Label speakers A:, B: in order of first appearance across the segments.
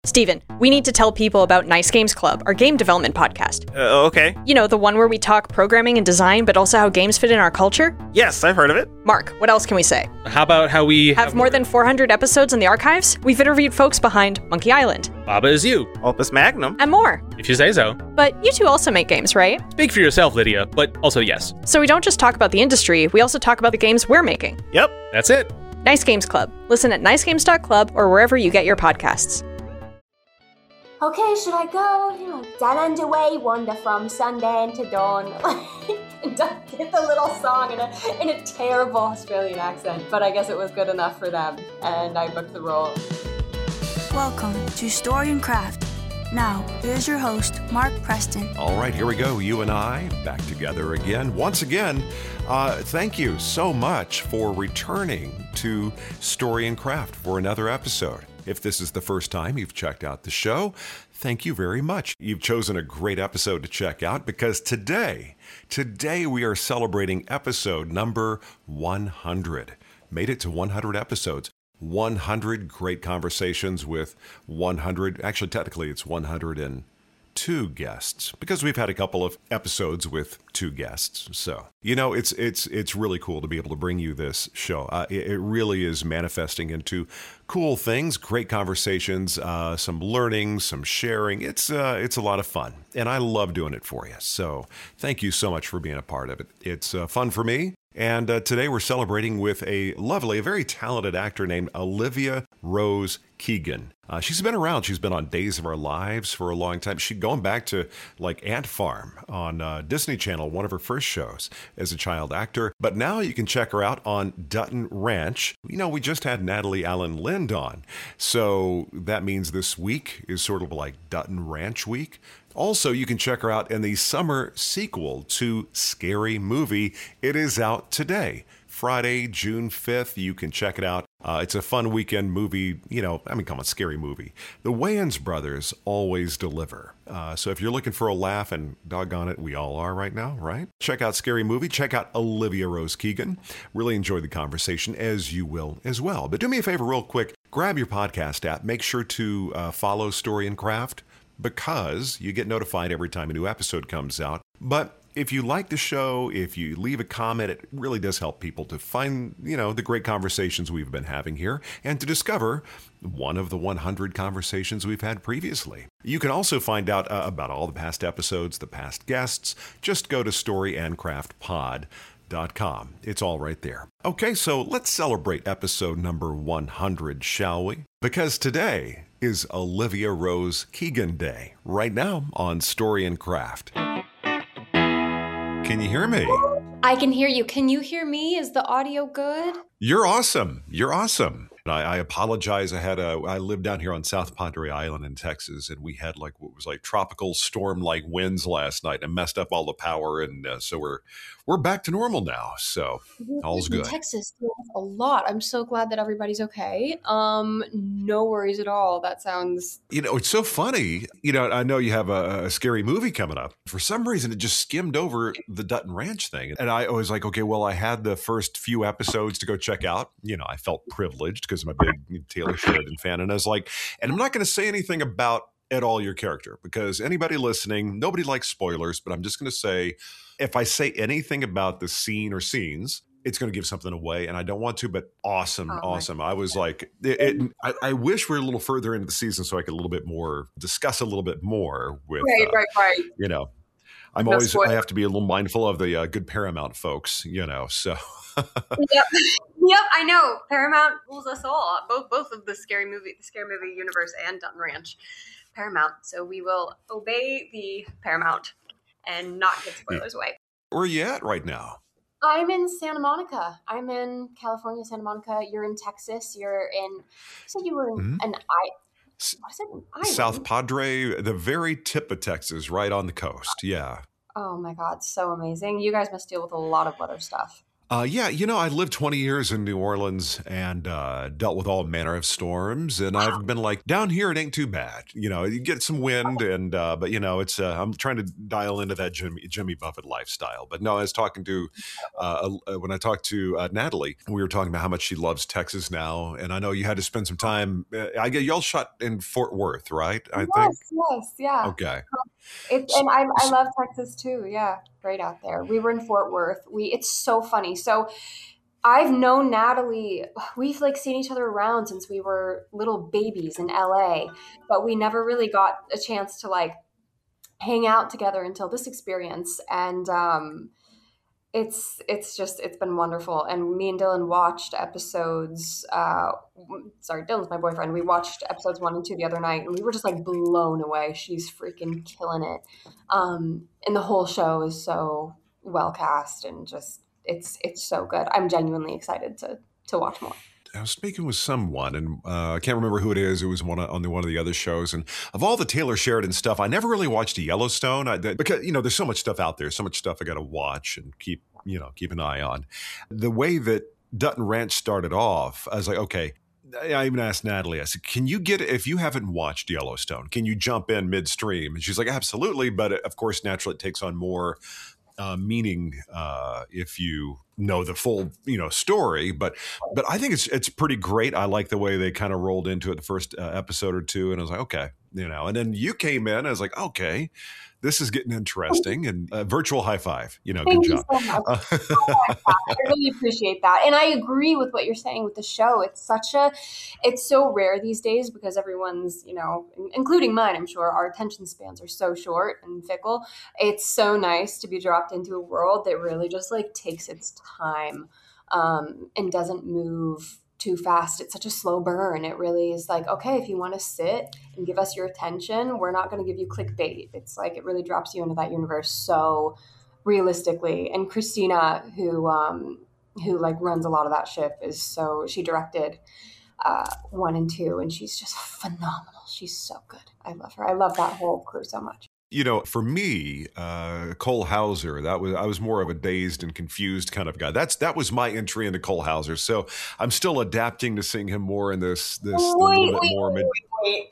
A: Steven, we need to tell people about Nice Games Club, our game development podcast.
B: Okay.
A: You know, the one where we talk programming and design, but also how games fit in our culture?
B: Yes, I've heard of it.
A: Mark, what else can we say?
C: How about how we
A: Have more than 400 episodes in the archives? We've interviewed folks behind Monkey Island.
C: Baba Is You,
B: Opus Magnum.
A: And more.
C: if you say so.
A: But you two also make games, right?
C: Speak for yourself, Lydia, but also yes.
A: So we don't just talk about the industry, we also talk about the games we're making.
B: Yep.
C: That's it.
A: Nice Games Club. Listen at nicegames.club or wherever you get your podcasts.
D: Okay, should I go? Get underway, wander from sundown to dawn. And did the little song in a terrible Australian accent, but I guess it was good enough for them, and I booked the role.
E: Welcome to Story and Craft. Now, here's your host, Mark Preston.
F: All right, here we go. You and I back together again. Once again, thank you so much for returning to Story and Craft for another episode. If this is the first time you've checked out the show, thank you very much. You've chosen a great episode to check out because today we are celebrating episode number 100. Made it to 100 episodes. 100 great conversations with 100, actually technically it's 102 guests because we've had a couple of episodes with 2 guests. So, it's really cool to be able to bring you this show. It really is manifesting into cool things, great conversations, some learning, some sharing. It's a lot of fun and I love doing it for you. So thank you so much for being a part of it. It's fun for me. And today we're celebrating with a very talented actor named Olivia Rose Keegan. She's been around. She's been on Days of Our Lives for a long time. She's going back to like Ant Farm on Disney Channel, one of her first shows as a child actor. But now you can check her out on Dutton Ranch. We just had Natalie Allen Lind on. So that means this week is sort of like Dutton Ranch week. Also, you can check her out in the summer sequel to Scary Movie. It is out today, Friday, June 5th. You can check it out. It's a fun weekend movie. Come on, Scary Movie. The Wayans brothers always deliver. So if you're looking for a laugh, and doggone it, we all are right now, right? Check out Scary Movie. Check out Olivia Rose Keegan. Really enjoyed the conversation, as you will as well. But do me a favor real quick. Grab your podcast app. Make sure to follow Story and Craft, because you get notified every time a new episode comes out. But if you like the show, if you leave a comment, it really does help people to find, the great conversations we've been having here and to discover one of the 100 conversations we've had previously. You can also find out about all the past episodes, the past guests. Just go to storyandcraftpod.com. It's all right there. Okay, so let's celebrate episode number 100, shall we? Because today is Olivia Rose Keegan Day, right now on Story and Craft. Can you hear me?
D: I can hear you. Can you hear me? Is the audio good?
F: You're awesome. You're awesome. I apologize. I lived down here on South Padre Island in Texas, and we had what was like tropical storm-like winds last night and messed up all the power. And so we're back to normal now. So all's good.
D: Texas a lot. I'm so glad that everybody's okay. No worries at all. That sounds.
F: It's so funny. I know you have a Scary Movie coming up. For some reason, it just skimmed over the Dutton Ranch thing, and I was like, okay, well, I had the first few episodes to go check out. I felt privileged because I'm a big Taylor Sheridan fan. And I was like, and I'm not going to say anything about at all your character because anybody listening, nobody likes spoilers, but I'm just going to say, if I say anything about the scene or scenes, it's going to give something away. And I don't want to, but awesome. I was like, I wish we were a little further into the season so I could discuss a little bit more with,
D: right.
F: I have to be a little mindful of the good Paramount folks, so.
D: Yep, I know. Paramount rules us all. Both of the Scary Movie universe and Dutton Ranch. Paramount. So we will obey the Paramount and not give spoilers away.
F: Where are you at right now?
D: I'm in Santa Monica. I'm in California, Santa Monica. You're in Texas. You said you were in an island.
F: South Padre, the very tip of Texas, right on the coast. Yeah.
D: Oh my God, so amazing. You guys must deal with a lot of weather stuff.
F: Yeah, I lived 20 years in New Orleans and dealt with all manner of storms. And I've been like, down here, it ain't too bad. You get some wind, and but it's I'm trying to dial into that Jimmy Buffett lifestyle. But no, I was talking to when I talked to Natalie, we were talking about how much she loves Texas now. And I know you had to spend some time. I get y'all shot in Fort Worth, right? I think.
D: Yes, yeah.
F: Okay.
D: And I love Texas too. Yeah, great out there. We were in Fort Worth. It's so funny. So I've known Natalie. We've like seen each other around since we were little babies in LA, but we never really got a chance to like hang out together until this experience. And it's been wonderful. And me and Dylan watched episodes. Sorry, Dylan's my boyfriend. We watched episodes 1 and 2 the other night, and we were just like blown away. She's freaking killing it. And the whole show is so well cast, and just it's so good. I'm genuinely excited to watch more.
F: I was speaking with someone, and I can't remember who it is. It was on one of the other shows. And of all the Taylor Sheridan stuff, I never really watched Yellowstone because there's so much stuff out there, so much stuff I got to watch and keep an eye on. The way that Dutton Ranch started off, I was like, okay. I even asked Natalie, I said, can you get it if you haven't watched Yellowstone? Can you jump in midstream? And she's like, absolutely. But of course, naturally, it takes on more meaning if you know the full story, but I think it's pretty great. I like the way they kind of rolled into it the first episode or two, and I was like, okay, and then you came in, I was like, okay, this is getting interesting, and virtual high five, good
D: Thank
F: job.
D: You so much. I really appreciate that. And I agree with what you're saying with the show. It's so rare these days because everyone's, including mine, I'm sure, our attention spans are so short and fickle. It's so nice to be dropped into a world that really just like takes its time and doesn't move too fast. It's such a slow burn. It really is like, okay, if you want to sit and give us your attention, we're not going to give you clickbait. It's like it really drops you into that universe so realistically. And Christina, who like runs a lot of that ship, she directed 1 and 2, and she's just phenomenal. She's so good. I love her. I love that whole crew so much.
F: For me, Cole Hauser, I was more of a dazed and confused kind of guy. That was my entry into Cole Hauser. So I'm still adapting to seeing him more in this little bit more.
D: Wait.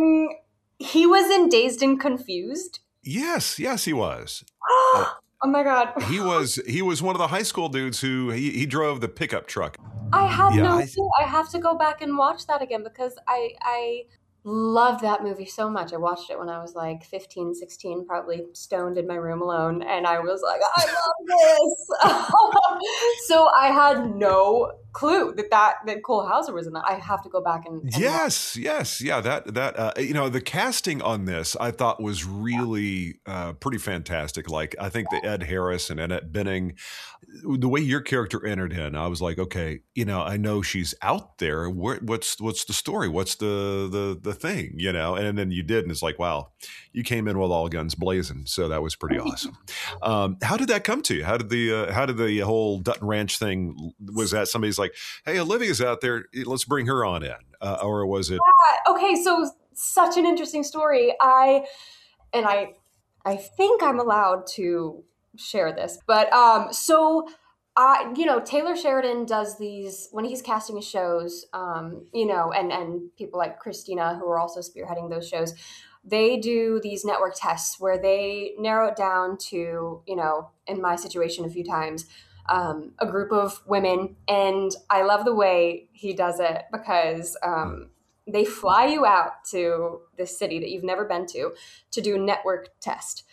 D: He was in Dazed and Confused?
F: Yes, he was.
D: Oh my God.
F: He was one of the high school dudes who he drove the pickup truck.
D: I have no clue. I have to go back and watch that again because I loved that movie so much. I watched it when I was like 15, 16, probably stoned in my room alone. And I was like, I love this. So I had no clue that Cole Hauser was in that. I have to go back and
F: yes. Yeah. That the casting on this I thought was really pretty fantastic. Like I think the Ed Harris and Annette Bening, the way your character entered in, I was like, okay, I know she's out there. What's the story? What's the thing? And then you did, and it's like, wow, you came in with all guns blazing. So that was pretty awesome. How did that come to you? How did the whole Dutton Ranch thing? Was that somebody's like, hey, Olivia's out there, let's bring her on in, or was it?
D: Okay, so such an interesting story. I think I'm allowed to share this, but Taylor Sheridan does these when he's casting his shows, and people like Christina, who are also spearheading those shows, they do these network tests where they narrow it down to, in my situation a few times, a group of women. And I love the way he does it because they fly you out to this city that you've never been to do a network test.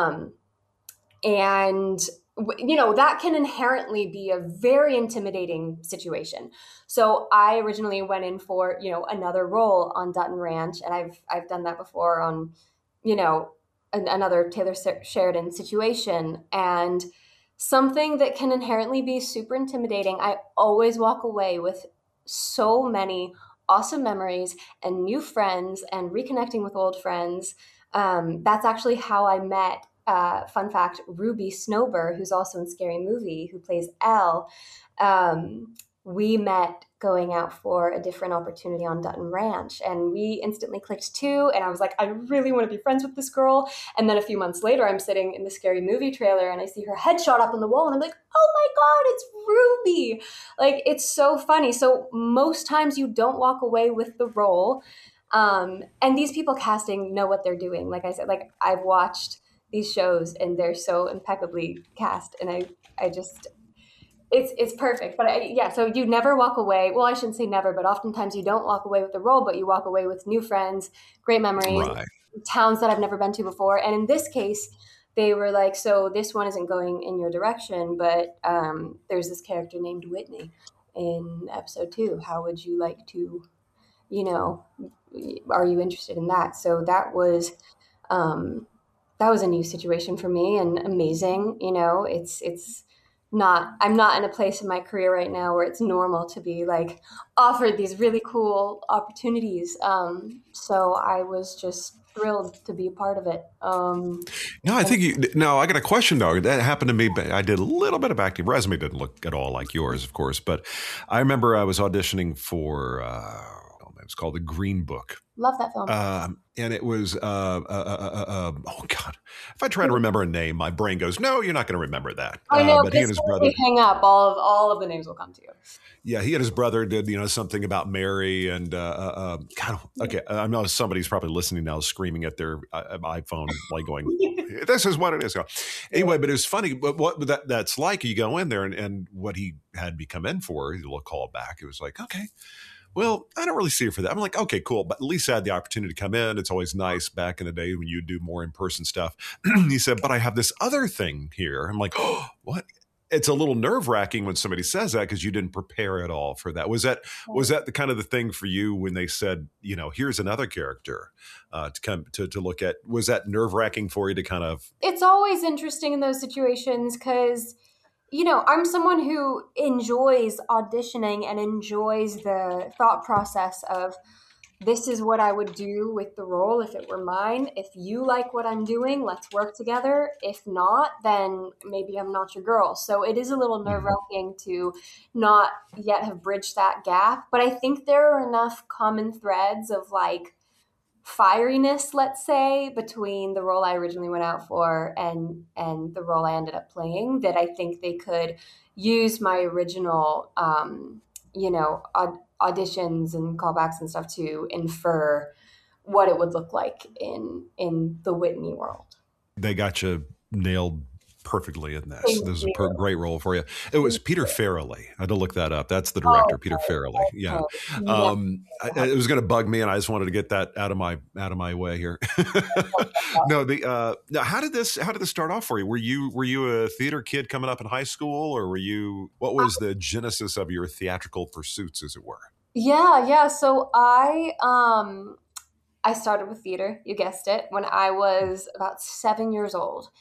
D: That can inherently be a very intimidating situation. So I originally went in for, another role on Dutton Ranch, and I've done that before on, another Taylor Sheridan situation, and something that can inherently be super intimidating. I always walk away with so many awesome memories and new friends and reconnecting with old friends. That's actually how I met fun fact, Ruby Snowber, who's also in Scary Movie, who plays Elle. We met going out for a different opportunity on Dutton Ranch. And we instantly clicked too. And I was like, I really want to be friends with this girl. And then a few months later, I'm sitting in the Scary Movie trailer and I see her headshot up on the wall. And I'm like, oh my God, it's Ruby. Like, it's so funny. So most times you don't walk away with the role. And these people casting know what they're doing. Like I said, like I've watched these shows and they're so impeccably cast. And I just... It's perfect. But so you never walk away. Well, I shouldn't say never, but oftentimes you don't walk away with the role, but you walk away with new friends, great memories,
F: Right.
D: towns that I've never been to before. And in this case, they were like, so this one isn't going in your direction, but there's this character named Whitney in episode 2. How would you like to, are you interested in that? So that was a new situation for me and amazing. I'm not in a place in my career right now where it's normal to be like offered these really cool opportunities. So I was just thrilled to be a part of it.
F: No, I think I got a question though. That happened to me. I did a little bit of acting. Resume didn't look at all like yours, of course, but I remember I was auditioning for, it was called The Green Book.
D: Love that film.
F: And it was, oh God, if I try to remember a name, my brain goes, no, you're not going to remember that.
D: I know,
F: but he and his brother,
D: hang up, all of the names will come to you.
F: Yeah, he and his brother did, something about Mary and, God, okay, I know somebody's probably listening now screaming at their iPhone, like going, this is what it is. Anyway, but it was funny, but what that's like, you go in there and what he had me come in for, he'll call back. It was like, okay. Well, I don't really see it for that. I'm like, okay, cool. But at least I had the opportunity to come in. It's always nice back in the day when you do more in-person stuff. He said, but I have this other thing here. I'm like, oh, what? It's a little nerve-wracking when somebody says that because you didn't prepare at all for that. Was that the kind of the thing for you when they said, here's another character to come to look at? Was that nerve-wracking for you to kind of?
D: It's always interesting in those situations because I'm someone who enjoys auditioning and enjoys the thought process of this is what I would do with the role if it were mine. If you like what I'm doing, let's work together. If not, then maybe I'm not your girl. So it is a little nerve-wracking to not yet have bridged that gap. But I think there are enough common threads of like fieriness, let's say, between the role I originally went out for and the role I ended up playing that I think they could use my original, auditions and callbacks and stuff to infer what it would look like in the Whitney world.
F: They got you nailed perfectly in this. This is a great role for you. It was Peter Farrelly. I had to look that up. That's the director, Peter Farrelly. Yeah. It was going to bug me, and I just wanted to get that out of my way here. No, now how did this start off for you? Were you a theater kid coming up in high school, or what was the genesis of your theatrical pursuits, as it were?
D: Yeah. So I started with theater. You guessed it. When I was about 7 years old.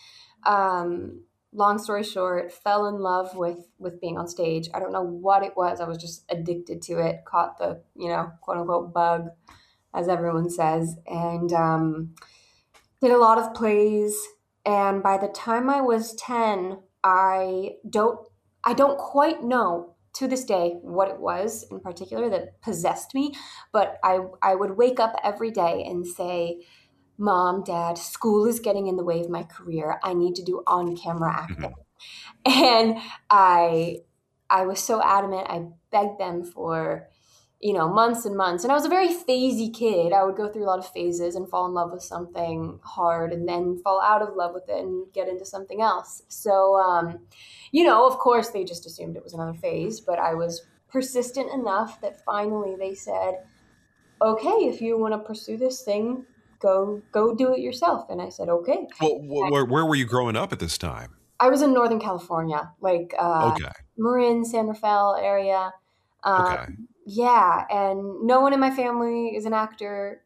D: Long story short, fell in love with being on stage. I don't know what it was. I was just addicted to it, caught the, quote unquote bug, as everyone says, and did a lot of plays. And by the time I was 10, I don't quite know to this day what it was in particular that possessed me, but I would wake up every day and say, Mom, Dad, school is getting in the way of my career. I need to do on-camera acting. And I was so adamant. I begged them for, months and months. And I was a very phasey kid. I would go through a lot of phases and fall in love with something hard and then fall out of love with it and get into something else. So, of course, they just assumed it was another phase. But I was persistent enough that finally they said, okay, if you want to pursue this thing, go do it yourself. And I said, okay.
F: Well, where were you growing up at this time?
D: I was in Northern California, like Marin, San Rafael area.
F: Okay.
D: Yeah. And no one in my family is an actor,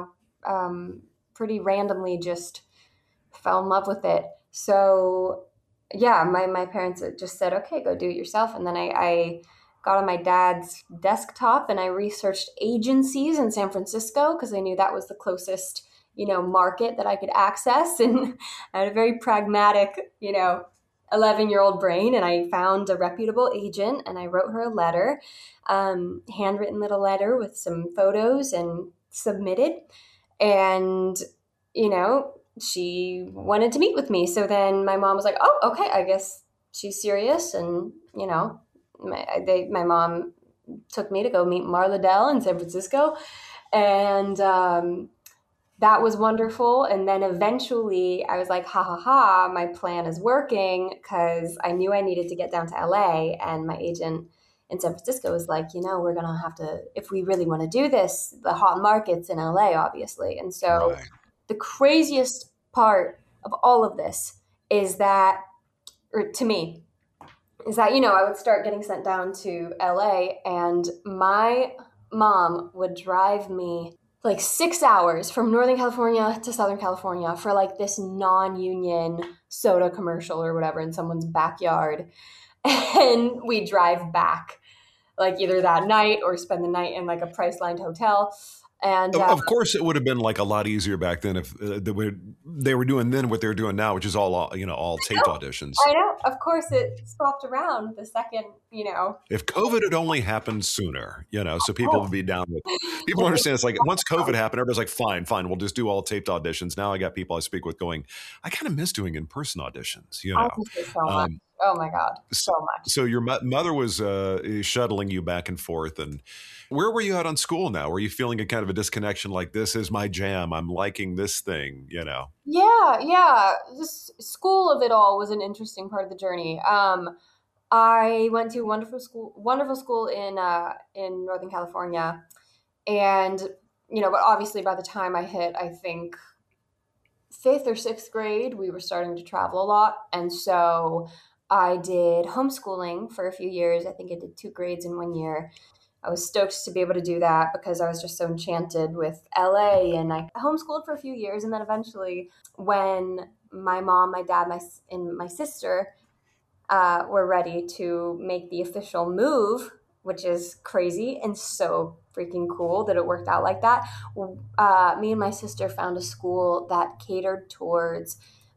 D: pretty randomly just fell in love with it. So yeah, my parents just said, okay, go do it yourself. And then I got on my dad's desktop and I researched agencies in San Francisco because I knew that was the closest, market that I could access. And I had a very pragmatic, 11-year-old brain, and I found a reputable agent and I wrote her a letter, handwritten little letter with some photos, and submitted. And, she wanted to meet with me. So then my mom was like, oh, okay, I guess she's serious. And, my mom took me to go meet Marla Dell in San Francisco. And that was wonderful. And then eventually I was like, ha ha ha, my plan is working, because I knew I needed to get down to LA. And my agent in San Francisco was like, we're going to have to, if we really want to do this, the hot market's in LA, obviously. And so the craziest part of all of this is that, or to me, is that, I would start getting sent down to LA, and my mom would drive me like 6 hours from Northern California to Southern California for like this non-union soda commercial or whatever in someone's backyard. And we drive back like either that night or spend the night in like a Priceline hotel. And
F: of course, it would have been like a lot easier back then if they were doing then what they're doing now, which is all taped auditions.
D: I know. Of course, it swapped around the second,
F: If COVID had only happened sooner, so people would be down with it. People understand it's like once COVID happened, everybody's like, fine, we'll just do all taped auditions. Now I got people I speak with going, I kind of miss doing in-person auditions,
D: I miss it so much. Oh my God, so much.
F: So your mother was shuttling you back and forth. And where were you at on school now? Were you feeling a kind of a disconnection, like this is my jam, I'm liking this thing,
D: Yeah. This school of it all was an interesting part of the journey. I went to a wonderful school in Northern California. And, but obviously by the time I hit, I think, 5th or 6th grade, we were starting to travel a lot. And so I did homeschooling for a few years. I think I did 2 grades in 1 year. I was stoked to be able to do that because I was just so enchanted with LA, and I homeschooled for a few years. And then eventually when my mom, my dad, and my sister were ready to make the official move, which is crazy and so freaking cool that it worked out like that. Me and my sister found a school that catered towards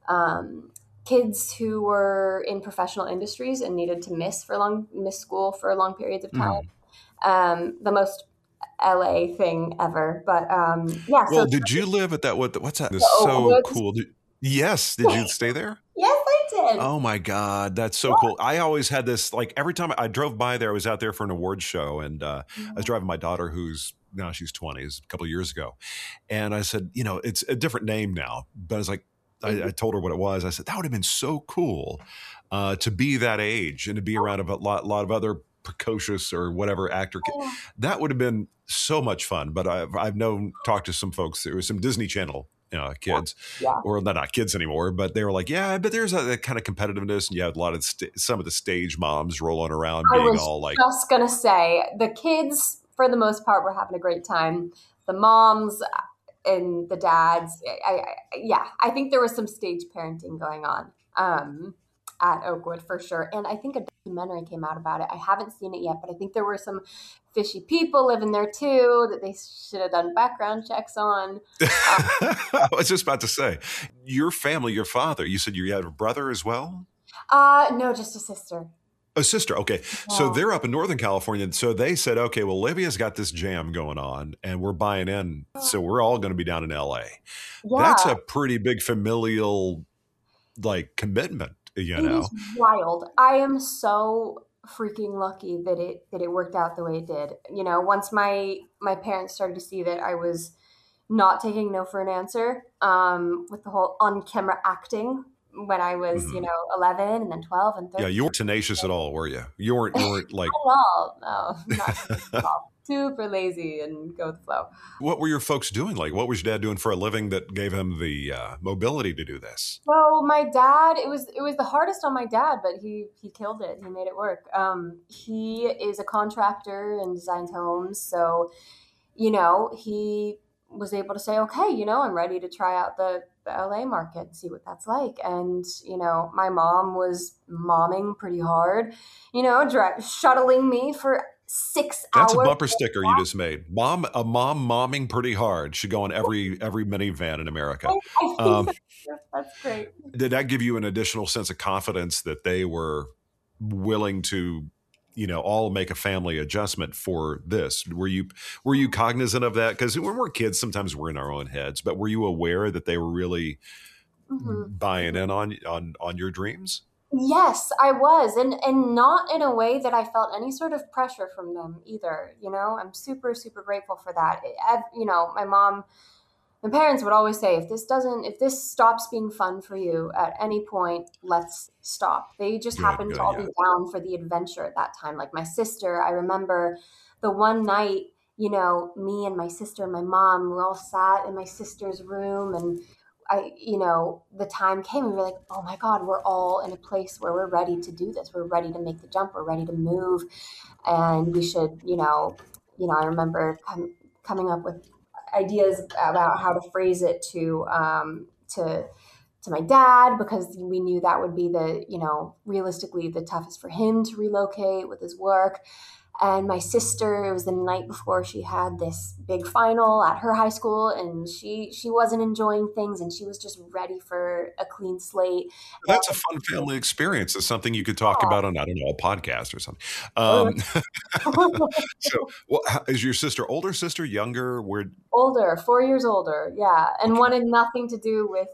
D: kids who were in professional industries and needed to miss school for long periods of time. The most LA thing ever, but yeah.
F: Well, did you live at that? What's that? It's so cool. Yes. Did you stay there?
D: Yes, I did.
F: Oh my God, that's so cool. I always had this, like every time I drove by there, I was out there for an awards show, and I was driving my daughter, she's 20, it was a couple of years ago. And I said, it's a different name now, but I was like, I told her what it was. I said, that would have been so cool to be that age and to be around a lot of other precocious or whatever actor. That would have been so much fun. But I've talked to some folks, there was some Disney Channel kids, or not kids anymore, but they were like, yeah, but there's a kind of competitiveness, and you had a lot of some of the stage moms rolling around being all like.
D: I was just gonna say, the kids for the most part were having a great time. The moms and the dads, I think there was some stage parenting going on at Oakwood for sure. And I think a documentary came out about it. I haven't seen it yet, but I think there were some fishy people living there too that they should have done background checks on.
F: I was just about to say, your family, your father, you said you had a brother as well?
D: No, just a sister.
F: A sister. Okay. Yeah. So they're up in Northern California. So they said, okay, well, Livia's got this jam going on and we're buying in. So we're all going to be down in LA. Yeah. That's a pretty big familial commitment,
D: It is wild. I am so freaking lucky that it worked out the way it did. Once my parents started to see that I was not taking no for an answer, with the whole on-camera acting when I was, 11 and then 12 and 13.
F: Yeah, you weren't tenacious at all, were you? You weren't like...
D: Not at all. No, not at all. Super lazy and go with the flow.
F: What were your folks doing? What was your dad doing for a living that gave him the mobility to do this?
D: Well, my dad, it was the hardest on my dad, but he killed it. He made it work. He is a contractor and designs homes. So, he was able to say, okay, I'm ready to try out the LA market, see what that's like. And, my mom was momming pretty hard, shuttling me for 6
F: That's a
D: hours.
F: bumper sticker you just made. Mom momming pretty hard should go on every minivan in America.
D: I think that's great.
F: Did that give you an additional sense of confidence that they were willing to, all make a family adjustment for this? Were you cognizant of that? Because when we're kids, sometimes we're in our own heads, but were you aware that they were really buying in on your dreams?
D: Yes, I was, and not in a way that I felt any sort of pressure from them either. I'm super, super grateful for that. My parents would always say, if this stops being fun for you at any point, let's stop. They just happened to all be down for the adventure at that time. Like my sister, I remember the one night, me and my sister and my mom, we all sat in my sister's room, and the time came and we were like, oh my God, we're all in a place where we're ready to do this. We're ready to make the jump. We're ready to move. And we should, I remember coming up with ideas about how to phrase it to my dad, because we knew that would be realistically the toughest for him to relocate with his work. And my sister, it was the night before she had this big final at her high school, and she wasn't enjoying things, and she was just ready for a clean slate.
F: That's a fun family experience. It's something you could talk about on, I don't know, a podcast or something. So, is your sister older sister, younger?
D: Older, 4 years older, yeah, and wanted nothing to do with,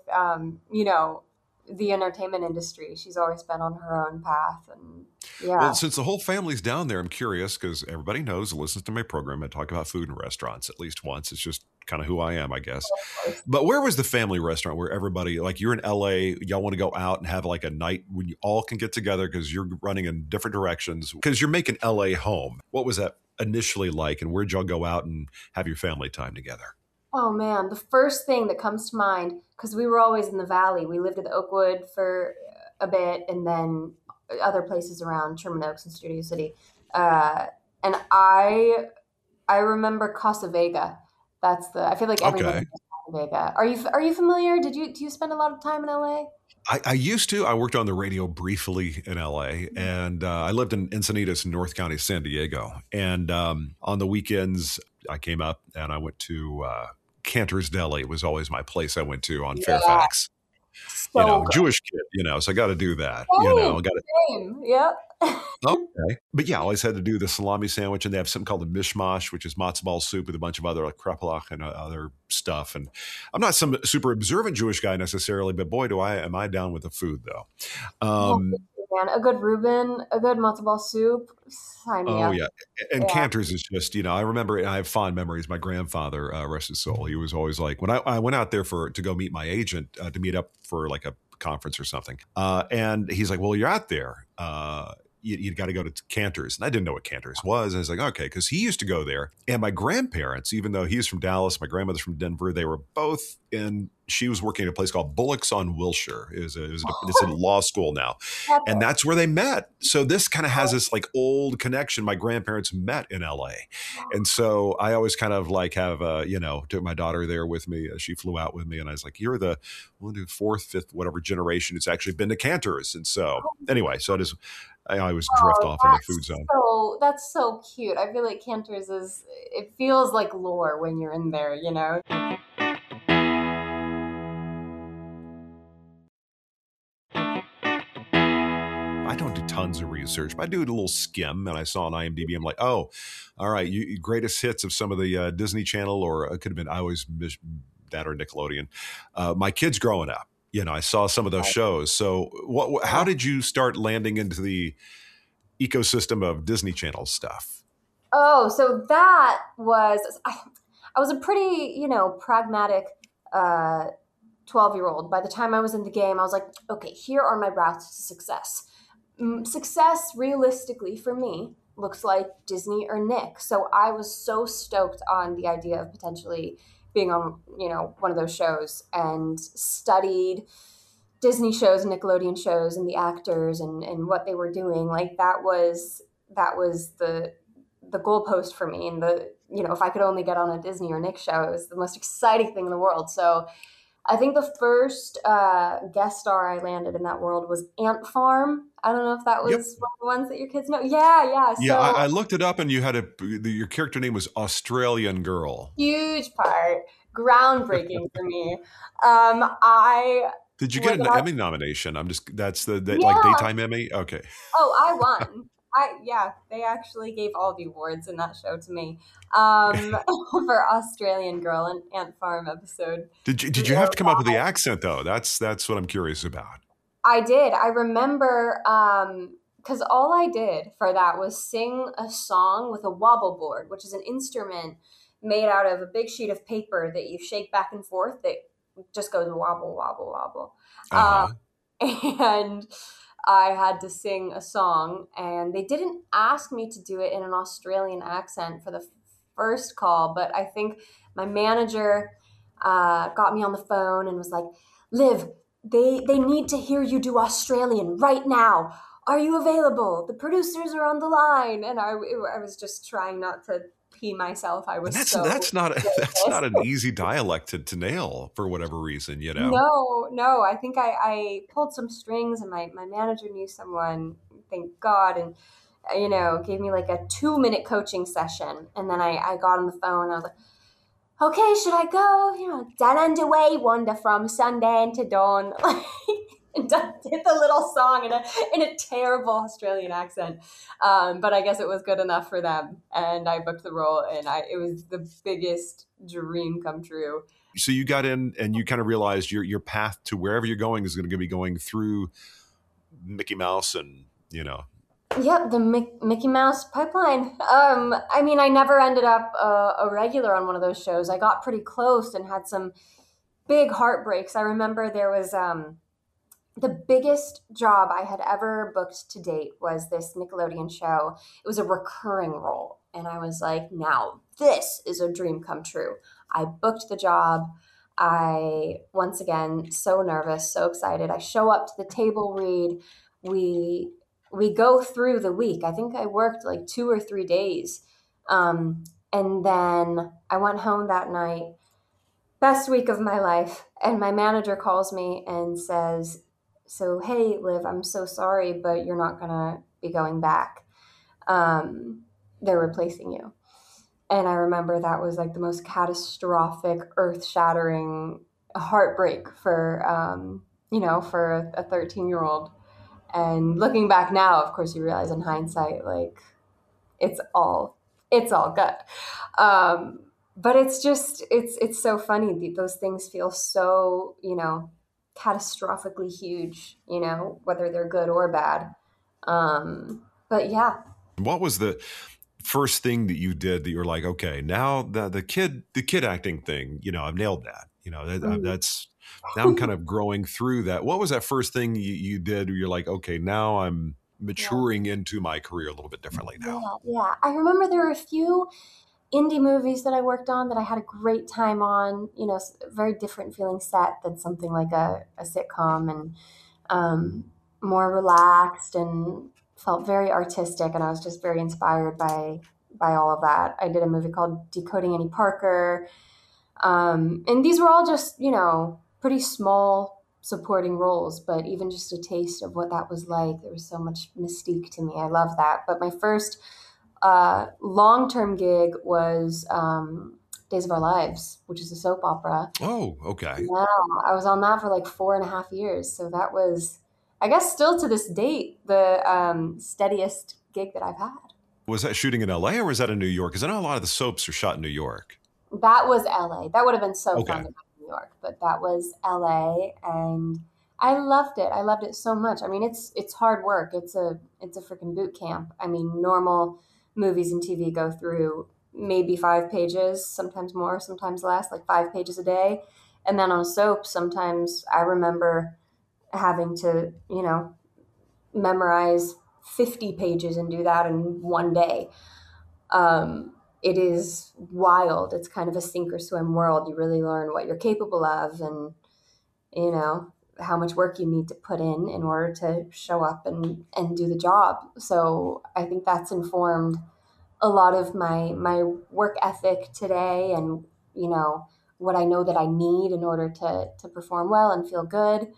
D: the entertainment industry. She's always been on her own path, and
F: Well, since the whole family's down there, I'm curious, because everybody knows, listens to my program, I talk about food and restaurants at least once. It's just kind of who I am, I guess. But where was the family restaurant where everybody, like you're in LA, y'all want to go out and have like a night when you all can get together because you're running in different directions, because you're making LA home? What was that initially like, and where'd y'all go out and have your family time together?
D: Oh man, the first thing that comes to mind, because we were always in the Valley. We lived at the Oakwood for a bit, and then other places around Sherman Oaks and Studio City. And I remember Casa Vega. I feel like everybody knows Casa Vega. Are you familiar? Do you spend a lot of time in LA?
F: I used to. I worked on the radio briefly in LA, and I lived in Encinitas, North County, San Diego. And on the weekends, I came up and I went to Cantor's Deli. It was always my place I went to on Fairfax.
D: So
F: Jewish kid, so I got to do that.
D: Same. Yep.
F: Okay. But yeah, I always had to do the salami sandwich, and they have something called the mishmash, which is matzo ball soup with a bunch of other like krepelach and other stuff. And I'm not some super observant Jewish guy necessarily, but boy, am I down with the food though.
D: A good Reuben, a good matzo ball soup. Sign me up.
F: Yeah. And Cantor's is just, I remember, I have fond memories. My grandfather, rest his soul, he was always like, when I went out there to go meet my agent, to meet up for like a conference or something. And he's like, well, you're out there. You got to go to Cantor's. And I didn't know what Cantor's was. And I was like, okay, because he used to go there. And my grandparents, even though he's from Dallas, my grandmother's from Denver, they were both she was working at a place called Bullock's on Wilshire. It's a law school now. And that's where they met. So this kind of has this like old connection. My grandparents met in LA. And so I always kind of like have, took my daughter there with me. She flew out with me, and I was like, you're the fourth, fifth, whatever generation it's actually been to Cantor's. And so anyway, I always drift off in the food zone.
D: That's so cute. I feel like Cantor's it feels like lore when you're in there,
F: I don't do tons of research, but I do a little skim, and I saw on IMDb, I'm like, oh, all right, greatest hits of some of the Disney Channel, or it could have been, I always miss that, or Nickelodeon. My kids growing up, I saw some of those shows. So how did you start landing into the ecosystem of Disney Channel stuff?
D: Oh, so that was, I was a pretty, pragmatic 12-year-old. By the time I was in the game, I was like, okay, here are my routes to success. Success, realistically, for me, looks like Disney or Nick. So I was so stoked on the idea of potentially being on, one of those shows, and studied Disney shows and Nickelodeon shows and the actors and what they were doing. Like that was the goalpost for me. And if I could only get on a Disney or Nick show, it was the most exciting thing in the world. So I think the first guest star I landed in that world was Ant Farm. I don't know if that
F: Yep.
D: was one of the ones that your kids know. Yeah.
F: Yeah,
D: So
F: I looked it up, and you had your character name was Australian Girl.
D: huge part, groundbreaking for me. I
F: Did you get
D: was
F: an
D: about,
F: Emmy nomination? that's the like
D: yeah.
F: daytime Emmy. Okay.
D: Oh, I won. They actually gave all the awards in that show to me. For Australian Girl, an Ant Farm episode.
F: Did you have to come up with the accent though? That's what I'm curious about.
D: I did. I remember because all I did for that was sing a song with a wobble board, which is an instrument made out of a big sheet of paper that you shake back and forth that just goes wobble, wobble, wobble.
F: Uh huh.
D: And I had to sing a song, and they didn't ask me to do it in an Australian accent for the first call, but I think my manager got me on the phone and was like, Liv, they need to hear you do Australian right now. Are you available? The producers are on the line. And I was just trying not to pee myself. I was
F: That's not that's not an easy dialect to nail for whatever reason, you know.
D: No. I think I pulled some strings, and my manager knew someone, thank God, and gave me like a 2-minute coaching session. And then I got on the phone. I was like, okay, should I go? Down underway, wander from sundown to dawn. And did the little song in a terrible Australian accent. But I guess it was good enough for them. And I booked the role, and it was the biggest dream come true.
F: So you got in, and you kind of realized your path to wherever you're going is going to be going through Mickey Mouse, and
D: Yep, the Mickey Mouse pipeline. I never ended up a regular on one of those shows. I got pretty close and had some big heartbreaks. I remember there was the biggest job I had ever booked to date was this Nickelodeon show. It was a recurring role. And I was like, now this is a dream come true. I booked the job. I, once again, so nervous, so excited. I show up to the table read. We go through the week. I think I worked like 2 or 3 days. And then I went home that night. Best week of my life. And my manager calls me and says, so, hey, Liv, I'm so sorry, but you're not going to be going back. They're replacing you. And I remember that was like the most catastrophic, earth-shattering heartbreak for a 13-year-old. And looking back now, of course, you realize in hindsight, like, it's all good. But it's just, it's so funny. Those things feel so, catastrophically huge, whether they're good or bad. But yeah.
F: What was the first thing that you did that you were like, okay, now the kid acting thing, I've nailed that. That's now I'm kind of growing through that. What was that first thing you did where you're like, okay, now I'm maturing into my career a little bit differently now?
D: Yeah. I remember there were a few indie movies that I worked on that I had a great time on, very different feeling set than something like a sitcom, and more relaxed and felt very artistic. And I was just very inspired by all of that. I did a movie called Decoding Annie Parker. And these were all just, pretty small supporting roles, but even just a taste of what that was like. There was so much mystique to me. I love that. But my first long-term gig was Days of Our Lives, which is a soap opera.
F: Oh, okay.
D: Yeah, I was on that for like 4.5 years. So that was, I guess, still to this date, the steadiest gig that I've had.
F: Was that shooting in LA or was that in New York? Because I know a lot of the soaps are shot in New York.
D: That was LA. That would have been so fun to go to New York, but that was LA, and I loved it. I loved it so much. I mean, it's hard work. It's a freaking boot camp. I mean, normal movies and TV go through maybe 5 pages, sometimes more, sometimes less, like 5 pages a day. And then on a soap, sometimes I remember having to, memorize 50 pages and do that in one day. It is wild. It's kind of a sink or swim world. You really learn what you're capable of and, how much work you need to put in order to show up and do the job. So I think that's informed a lot of my work ethic today and, what I know that I need in order to perform well and feel good.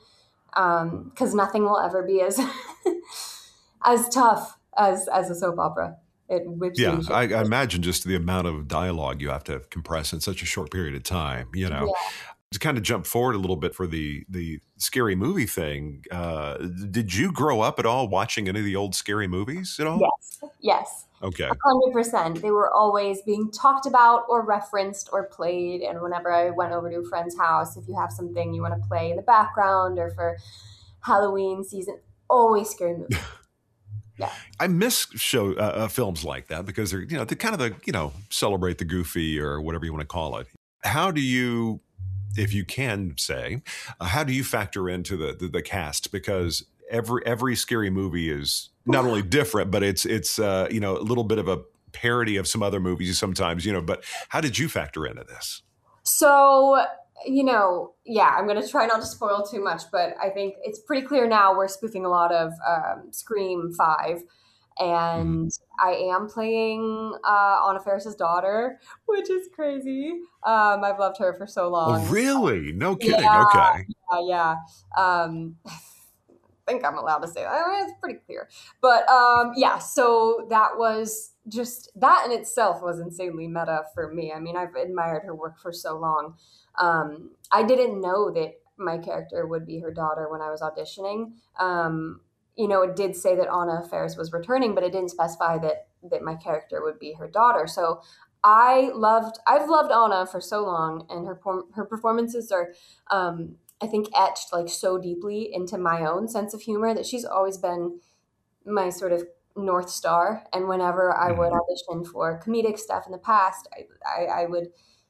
D: because nothing will ever be as as tough as a soap opera. It whips you
F: Yeah,
D: into shape.
F: I imagine just the amount of dialogue you have to compress in such a short period of time, you know.
D: Yeah.
F: To kind of jump forward a little bit for the scary movie thing, did you grow up at all watching any of the old scary movies at all?
D: Yes.
F: Okay.
D: 100%. They were always being talked about or referenced or played. And whenever I went over to a friend's house, if you have something you want to play in the background or for Halloween season, always scary movies. Yeah.
F: I miss films like that because they're, they kind of celebrate the goofy or whatever you want to call it. How do you, if you can say, how do you factor into the cast? Because every scary movie is not only different, but it's a little bit of a parody of some other movies sometimes, but how did you factor into this?
D: So, I'm going to try not to spoil too much, but I think it's pretty clear now we're spoofing a lot of Scream 5. And I am playing Anna Faris's daughter, which is crazy. I've loved her for so long.
F: Oh, really? No kidding.
D: Yeah,
F: Okay.
D: Yeah. I think I'm allowed to say that. I mean, it's pretty clear. But so that was just, that in itself was insanely meta for me. I mean, I've admired her work for so long. I didn't know that my character would be her daughter when I was auditioning. It did say that Anna Faris was returning, but it didn't specify that my character would be her daughter. So I've loved Anna for so long, and her performances are, I think, etched like so deeply into my own sense of humor that she's always been my sort of North Star. And whenever I would audition for comedic stuff in the past, I would,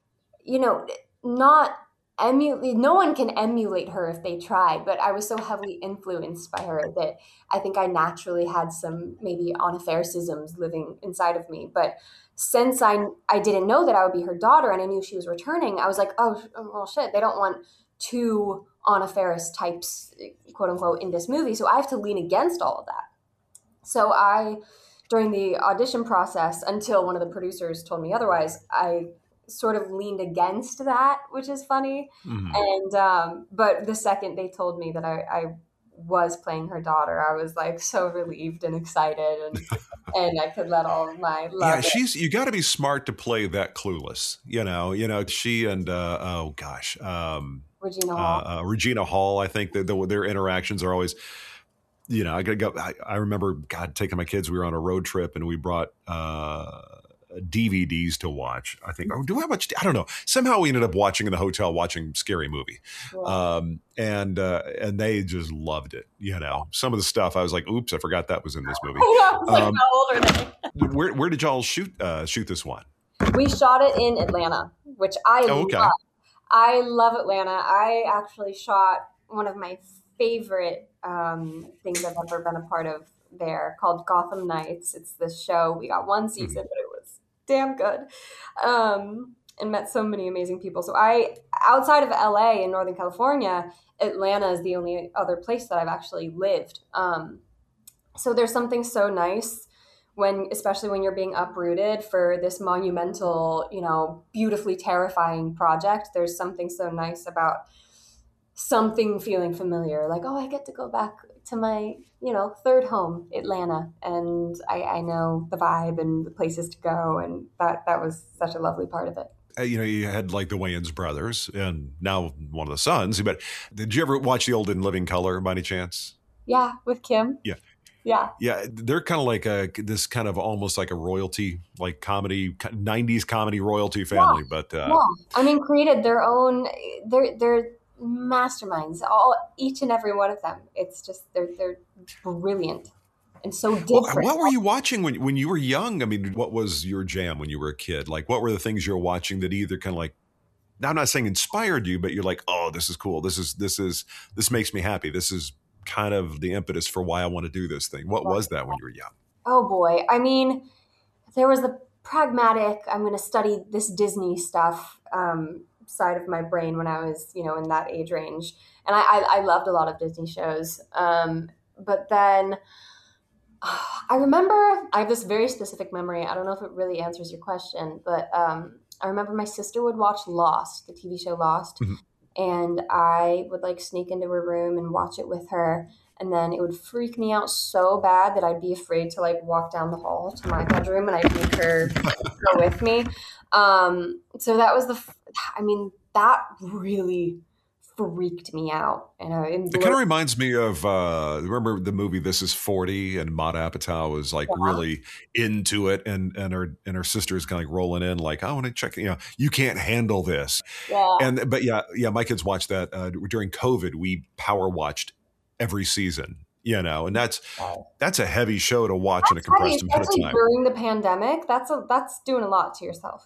D: not emulate. No one can emulate her if they tried, but I was so heavily influenced by her that I think I naturally had some maybe Anna Farisisms living inside of me. But since I didn't know that I would be her daughter and I knew she was returning, I was like, oh, well, shit, they don't want two Anna Faris types, quote unquote, in this movie. So I have to lean against all of that. So during the audition process, until one of the producers told me otherwise, I sort of leaned against that, which is funny. And but the second they told me that I was playing her daughter, I was like so relieved and excited, and I could let all of my love.
F: Yeah, you got to be smart to play that clueless. She and
D: Regina Hall.
F: Regina Hall. I think that their interactions are always. I gotta go. I remember, taking my kids. We were on a road trip and we brought DVDs to watch. I think. Oh, how much? I don't know. Somehow we ended up watching in the hotel, watching Scary Movie, and they just loved it. Some of the stuff I was like, "Oops, I forgot that was in this movie."
D: How old are they?
F: Where did y'all shoot this one?
D: We shot it in Atlanta, which I love. I love Atlanta. I actually shot one of my favorite things I've ever been a part of there, called Gotham Knights. It's this show. We got one season, but it was damn good, and met so many amazing people. So outside of LA in Northern California, Atlanta is the only other place that I've actually lived. So there's something so nice especially when you're being uprooted for this monumental, beautifully terrifying project. There's something so nice about something feeling familiar, like, oh, I get to go back to my, third home, Atlanta, and I know the vibe and the places to go, and that was such a lovely part of it.
F: You had like the Wayans brothers and now one of the sons, but did you ever watch the old In Living Color by any chance?
D: Yeah, with Kim. Yeah. They're
F: kind of like this kind of almost like a royalty, like comedy, 90s comedy royalty family. But
D: I mean, created their own, they're masterminds, each and every one of them. It's just, they're brilliant and so different.
F: What were you watching when you were young? I mean, what was your jam when you were a kid? Like, what were the things you were watching that either kind of like, I'm not saying inspired you, but you're like, oh, this is cool. This makes me happy. This is kind of the impetus for why I want to do this thing. What was that when you were young?
D: Oh boy. I mean, there was the pragmatic, I'm going to study this Disney stuff side of my brain when I was, in that age range. And I loved a lot of Disney shows. But then I remember, I have this very specific memory. I don't know if it really answers your question, but I remember my sister would watch Lost, the TV show Lost. and I would like sneak into her room and watch it with her. And then it would freak me out so bad that I'd be afraid to like walk down the hall to my bedroom, and I'd make her go with me. So that was I mean, that really freaked me out. And
F: It kind of reminds me of remember the movie This Is 40, and Maude Apatow was like really into it, and her sister is kind of like rolling in like, I want to check, you can't handle this.
D: Yeah.
F: But my kids watched that during COVID. We power watched every season, and that's a heavy show to watch in a compressed amount of time.
D: During the pandemic, that's doing a lot to yourself.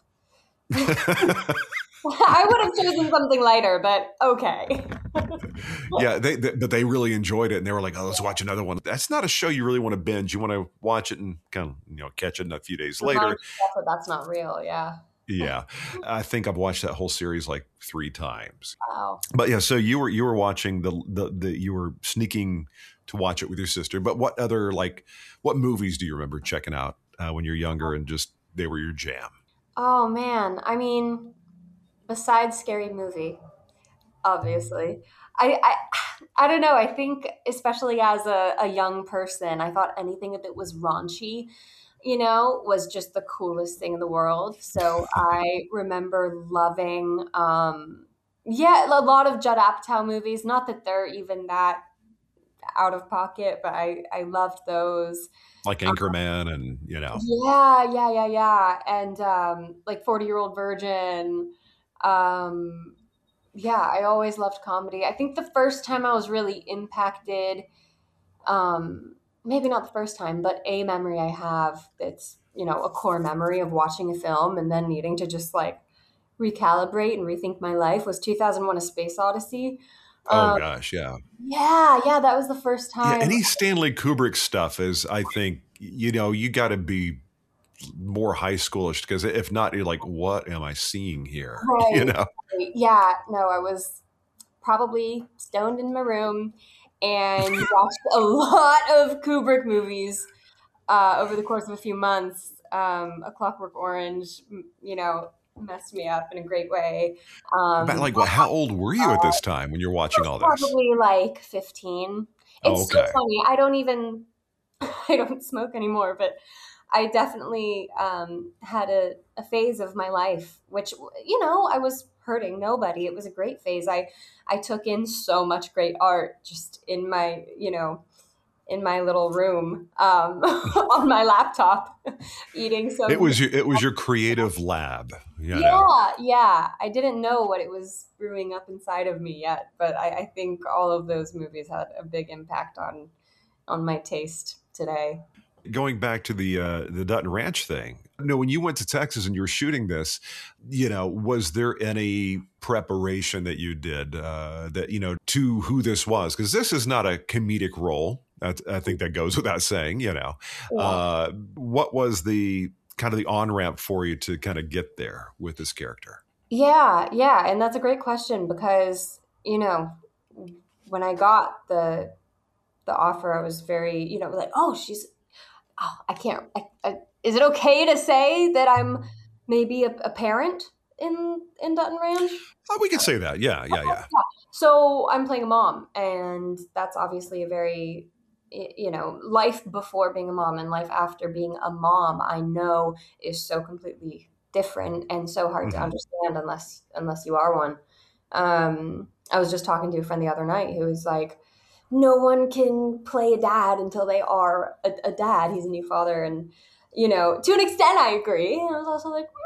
D: I would have chosen something lighter, but okay.
F: Yeah, but they really enjoyed it, and they were like, "Oh, let's watch another one." That's not a show you really want to binge. You want to watch it and kind of catch it a few days later.
D: That's not real. Yeah.
F: Yeah, I think I've watched that whole series like 3 times.
D: Wow.
F: But yeah, so you were watching you were sneaking to watch it with your sister. But what other what movies do you remember checking out when you're younger and just they were your jam?
D: Oh man, I mean, besides Scary Movie, obviously, I don't know. I think especially as a young person, I thought anything that was raunchy, was just the coolest thing in the world. So I remember loving, a lot of Judd Apatow movies. Not that they're even that out of pocket, but I loved those.
F: Like Anchorman and,
D: Yeah. And like 40-Year-Old Virgin. I always loved comedy. I think the first time I was really impacted, maybe not the first time, but a memory I have that's, a core memory of watching a film and then needing to just like recalibrate and rethink my life was 2001: A Space Odyssey.
F: Oh gosh, yeah.
D: Yeah, that was the first time.
F: Yeah, any Stanley Kubrick stuff is, I think, you got to be more high schoolish, because if not, you're like, what am I seeing here?
D: Right. Yeah, no, I was probably stoned in my room and watched a lot of Kubrick movies over the course of a few months. A Clockwork Orange, messed me up in a great way.
F: But how old were you at this time when you're watching all this?
D: Probably like 15. It's so funny. I don't smoke anymore, but I definitely had a phase of my life, which, I was hurting nobody. It was a great phase. I took in so much great art just in my, in my little room on my laptop eating some.
F: It was your creative lab.
D: Yeah. I didn't know what it was brewing up inside of me yet, but I think all of those movies had a big impact on my taste today.
F: Going back to the Dutton Ranch thing, when you went to Texas and you were shooting this, was there any preparation that you did to who this was? Because this is not a comedic role. I think that goes without saying. Yeah. What was the kind of the on-ramp for you to kind of get there with this character?
D: Yeah, and that's a great question because when I got the offer, I was very like, I can't. Is it okay to say that I'm maybe a parent in Dutton Ranch?
F: Oh, we can say that. Yeah.
D: So I'm playing a mom, and that's obviously a very, life before being a mom and life after being a mom, I know is so completely different and so hard to understand unless you are one. I was just talking to a friend the other night who was like, no one can play a dad until they are a dad. He's a new father. And, to an extent, I agree. And I was also like,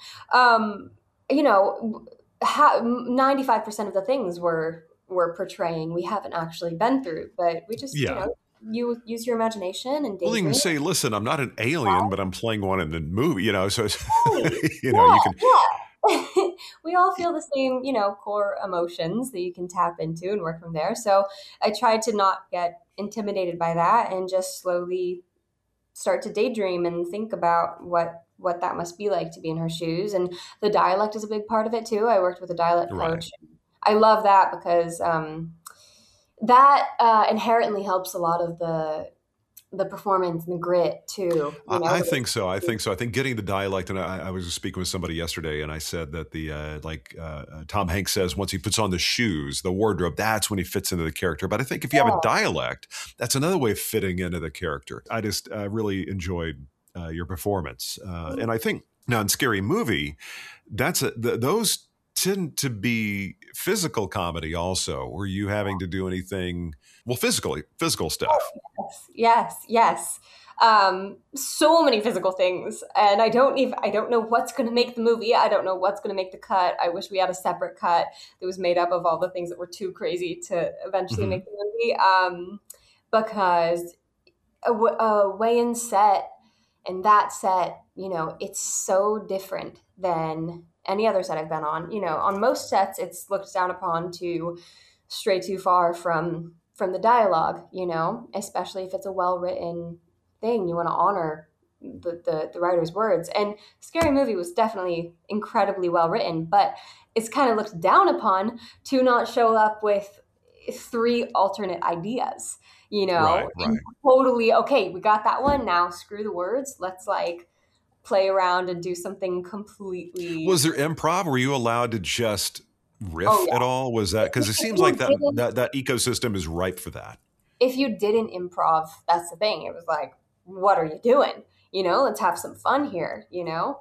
D: 95% of the things we're portraying, we haven't actually been through, but we just, you use your imagination and
F: well, you can say, listen, I'm not an alien, but I'm playing one in the movie, so it's, you can.
D: We all feel the same, core emotions that you can tap into and work from there. So I tried to not get intimidated by that and just slowly start to daydream and think about what that must be like to be in her shoes. And the dialect is a big part of it too. I worked with a dialect coach.
F: Right.
D: I love that because that inherently helps a lot of the the performance and the grit too. You know,
F: I think so. I think getting the dialect, and I was speaking with somebody yesterday, and I said that Tom Hanks says once he puts on the shoes, the wardrobe, that's when he fits into the character. But I think if you have a dialect, that's another way of fitting into the character. I just really enjoyed your performance, and I think now in Scary Movie, those tend to be physical comedy also. Were you having to do anything, physical stuff?
D: Yes. So many physical things, and I don't know what's going to make the movie. I don't know what's going to make the cut. I wish we had a separate cut that was made up of all the things that were too crazy to eventually make the movie. Because Wayans set and that set, you know, it's so different than any other set I've been on. You know, on most sets, it's looked down upon to stray too far from the dialogue, you know, especially if it's a well-written thing. You want to honor the writer's words. And Scary Movie was definitely incredibly well-written, but it's kind of looked down upon to not show up with 3 alternate ideas, you know.
F: Right.
D: And totally, okay, we got that one, now screw the words. Let's like play around and do something completely.
F: Was there improv? Were you allowed to just riff at all? Was that, because it seems like that ecosystem is ripe for that.
D: If you didn't improv, that's the thing. It was like, what are you doing? You know, let's have some fun here, you know?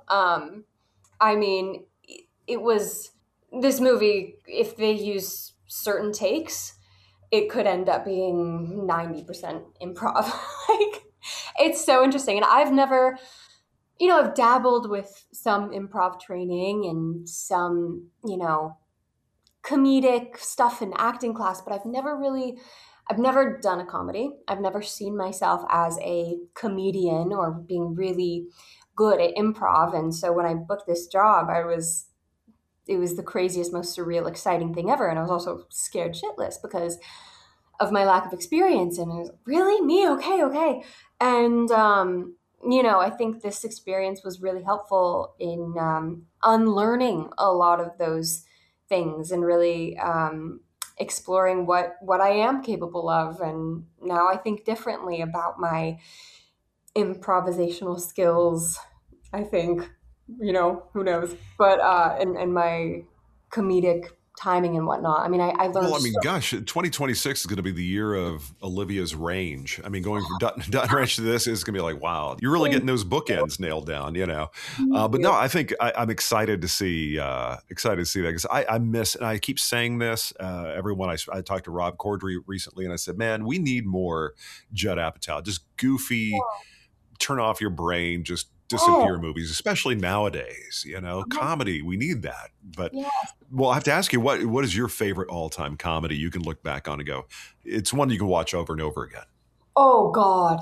D: I mean, it was this movie, if they use certain takes, it could end up being 90% improv. Like, it's so interesting. And I've never, you know, I've dabbled with some improv training and some, you know, comedic stuff in acting class, but I've never done a comedy. I've never seen myself as a comedian or being really good at improv. And so when I booked this job, it was the craziest, most surreal, exciting thing ever. And I was also scared shitless because of my lack of experience. And I was, really? Me? Okay. And, you know, I think this experience was really helpful in unlearning a lot of those things and really exploring what I am capable of. And now I think differently about my improvisational skills, I think, you know, who knows, but and my comedic timing and whatnot. I mean, I learned.
F: Well, I mean, gosh, 2026 is going to be the year of Olivia's range. I mean, going from Dutton Ranch to this is going to be like, wow, you're really getting those bookends nailed down, you know. But no, I think I'm excited to see that because I miss, and I keep saying this. Everyone, I talked to Rob Corddry recently, and I said, man, we need more Judd Apatow, just goofy, turn off your brain, just disappear movies, especially nowadays, you know, comedy, we need that. But well, I have to ask you, what is your favorite all-time comedy you can look back on and go, it's one you can watch over and over again?
D: Oh God.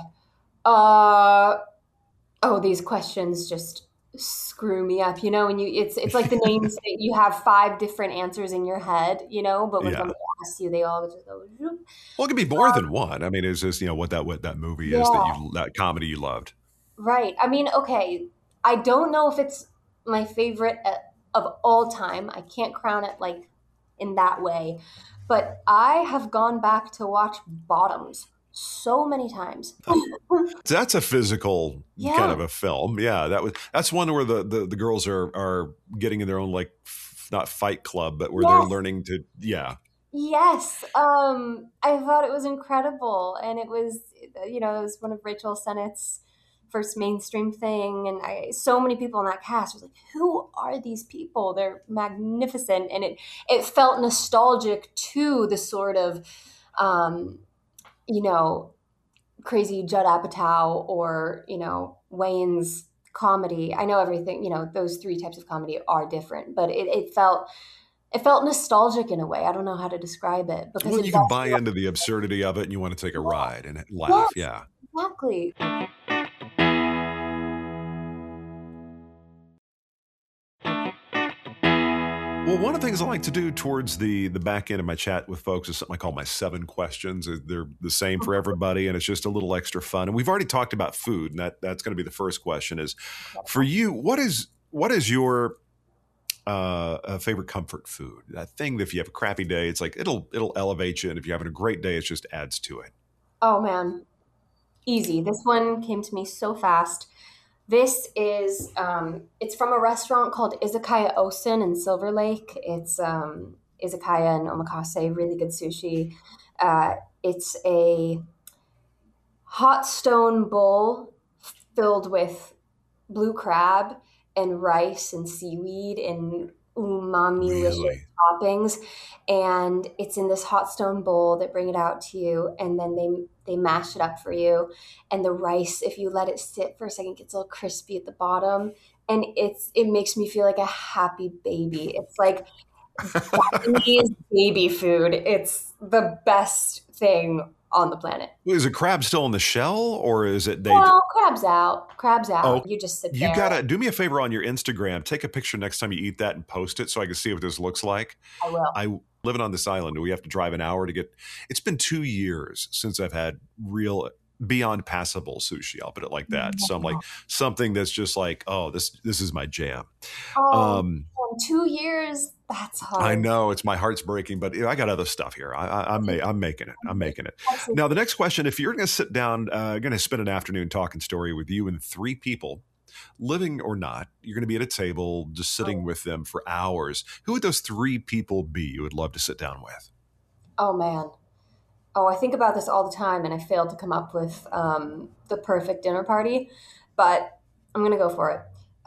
D: These questions just screw me up, you know, and it's like the names that you have 5 different answers in your head, you know, but when somebody asks you, they all just go,
F: well, it could be more than one. I mean, it's just, you know, what that movie is that comedy you loved.
D: Right. I mean, okay, I don't know if it's my favorite of all time. I can't crown it like in that way, but I have gone back to watch Bottoms so many times.
F: That's a physical kind of a film. Yeah, that's one where the girls are getting in their own, like, not fight club, but where they're learning to
D: Yes. I thought it was incredible, and it was, you know, it was one of Rachel Sennett's first mainstream thing, and so many people in that cast was like, who are these people? They're magnificent, and it felt nostalgic to the sort of you know, crazy Judd Apatow or, you know, Wayans comedy. I know everything, you know, those 3 types of comedy are different, but it felt nostalgic in a way. I don't know how to describe it, because
F: you can buy into the absurdity of it, and you want to take a ride and laugh.
D: Yes, exactly.
F: Well, one of the things I like to do towards the back end of my chat with folks is something I call my 7 questions. They're the same for everybody, and it's just a little extra fun. And we've already talked about food, and that's going to be the first question. Is for you, what is your favorite comfort food? That thing that if you have a crappy day, it's like it'll elevate you, and if you're having a great day, it just adds to it.
D: Oh man, Easy. This one came to me so fast. This is it's from a restaurant called Izakaya Osen in Silver Lake. It's izakaya and omakase, really good sushi. It's a hot stone bowl filled with blue crab and rice and seaweed and umami-licious
F: Really?
D: toppings. And it's in this hot stone bowl. They bring it out to you, and then they mash it up for you. And the rice, if you let it sit for a second, gets a little crispy at the bottom. And it makes me feel like a happy baby. It's like Japanese baby food. It's the best thing on the planet.
F: Is the crab still in the shell, or is it they?
D: Well, crab's out. Crab's out.
F: Oh,
D: You just sit
F: you
D: there.
F: gotta do me a favor on your Instagram. Take a picture next time you eat that and post it so I can see what this looks like.
D: I will.
F: I living on this island. We have to drive an hour to get. It's been 2 years since I've had real beyond passable sushi. I'll put it like that. So I'm like something that's just like, oh, this is my jam.
D: Oh,
F: Um,
D: 2 years. That's hard.
F: I know it's my heart's breaking, but I got other stuff here. I'm making it. I'm making it.
D: Absolutely.
F: Now, the next question: if you're going to sit down, going to spend an afternoon talking story with you and 3 people, living or not, you're going to be at a table just sitting with them for hours. Who would those 3 people be you would love to sit down with?
D: Oh man. Oh, I think about this all the time, and I failed to come up with the perfect dinner party, but I'm gonna go for it.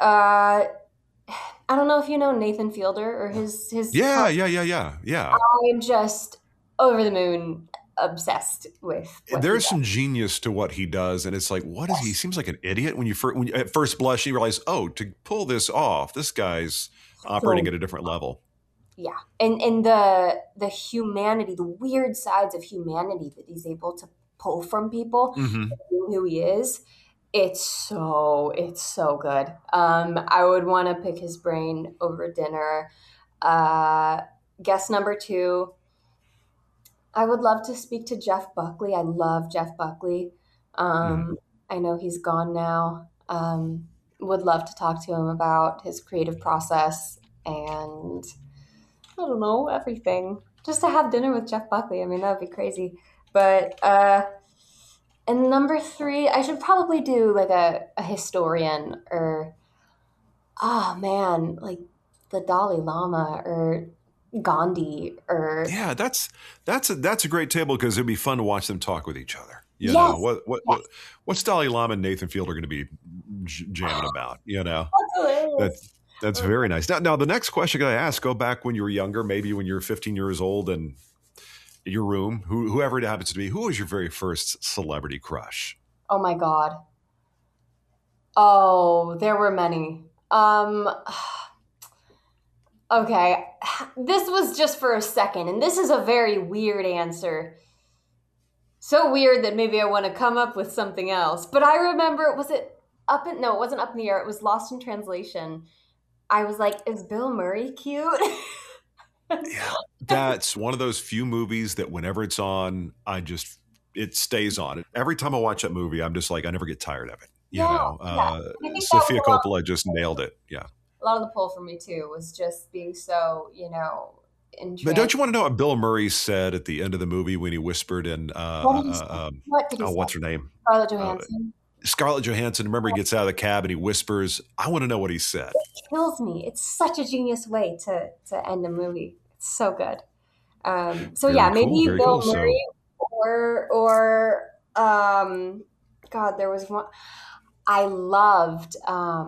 D: I don't know if you know Nathan Fielder or his.
F: Yeah.
D: I'm just over the moon obsessed with what he
F: There's
D: does.
F: some genius to what he does, and it's like, what is he? He seems like an idiot when at first blush you realize, oh, to pull this off, this guy's operating at a different level.
D: Yeah, and the humanity, the weird sides of humanity that he's able to pull from people,
F: Hmm.
D: who he is, it's so good. I would want to pick his brain over dinner. Guess number 2, I would love to speak to Jeff Buckley. I love Jeff Buckley. I know he's gone now. Would love to talk to him about his creative process and I don't know, everything. Just to have dinner with Jeff Buckley. I mean, that would be crazy. But and number 3, I should probably do like a historian or oh man, like the Dalai Lama or Gandhi or
F: Yeah, that's a great table because it'd be fun to watch them talk with each other. You
D: yes,
F: know
D: yes.
F: what's Dalai Lama and Nathan Fielder going to be jamming about? You know,
D: That's hilarious.
F: that's very nice. Now the next question I ask: go back when you were younger, maybe when you were 15 years old, and in your room, whoever it happens to be. Who was your very first celebrity crush?
D: Oh my God. Oh, there were many. Okay, this was just for a second, and this is a very weird answer. So weird that maybe I want to come up with something else. But I remember, was it up in, no, it wasn't Up in the Air. It was Lost in Translation. I was like, is Bill Murray cute?
F: Yeah, that's one of those few movies that whenever it's on, it stays on. Every time I watch that movie, I'm just like, I never get tired of it. You know,
D: Yeah. I think that
F: Sofia
D: was
F: Coppola just nailed it. Yeah.
D: a lot of the pull for me too was just being so,
F: But don't
D: entranced.
F: you want to know what Bill Murray said at the end of the movie when he whispered in,
D: What did he say? What did he say?
F: what's her name?
D: Scarlett Johansson.
F: Scarlett Johansson. Remember, he gets out of the cab and he whispers, I want to know what he said.
D: Kills me. It's such a genius way to end a movie. It's so good. So
F: Very
D: yeah,
F: cool,
D: maybe
F: very
D: Bill
F: cool.
D: Murray or God, there was one I loved.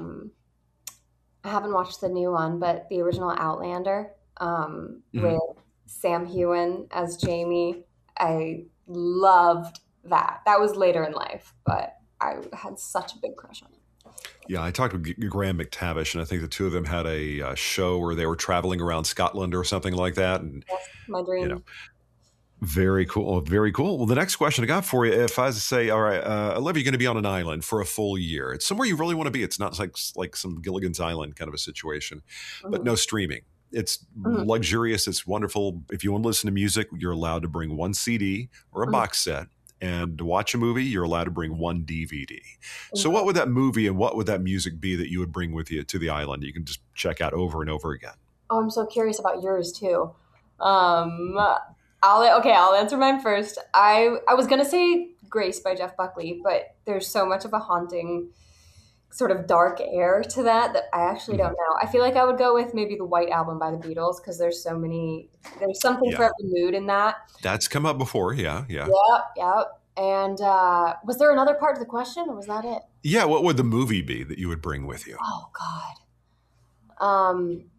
D: I haven't watched the new one, but the original Outlander with Sam Heughan as Jamie. I loved that. That was later in life, but I had such a big crush on him.
F: Yeah, I talked with Graham McTavish, and I think the two of them had a show where they were traveling around Scotland or something like that. And
D: That's my dream.
F: you know, very cool, very cool. Well, the next question I got for you, if I was to say, all right, Olivia, you're going to be on an island for a full year. It's somewhere you really want to be. It's not like some Gilligan's Island kind of a situation, but no streaming. It's luxurious. It's wonderful. If you want to listen to music, you're allowed to bring 1 CD or a box set. And to watch a movie, you're allowed to bring 1 DVD. So what would that movie and what would that music be that you would bring with you to the island? You can just check out over and over again.
D: Oh, I'm so curious about yours too. I'll answer mine first. I was gonna say Grace by Jeff Buckley, but there's so much of a haunting sort of dark air to that I actually don't know. I feel like I would go with maybe the White Album by the Beatles because there's something for every mood in that.
F: That's come up before. Yeah.
D: Yep. And was there another part to the question, or was that it?
F: Yeah. What would the movie be that you would bring with you?
D: Oh God.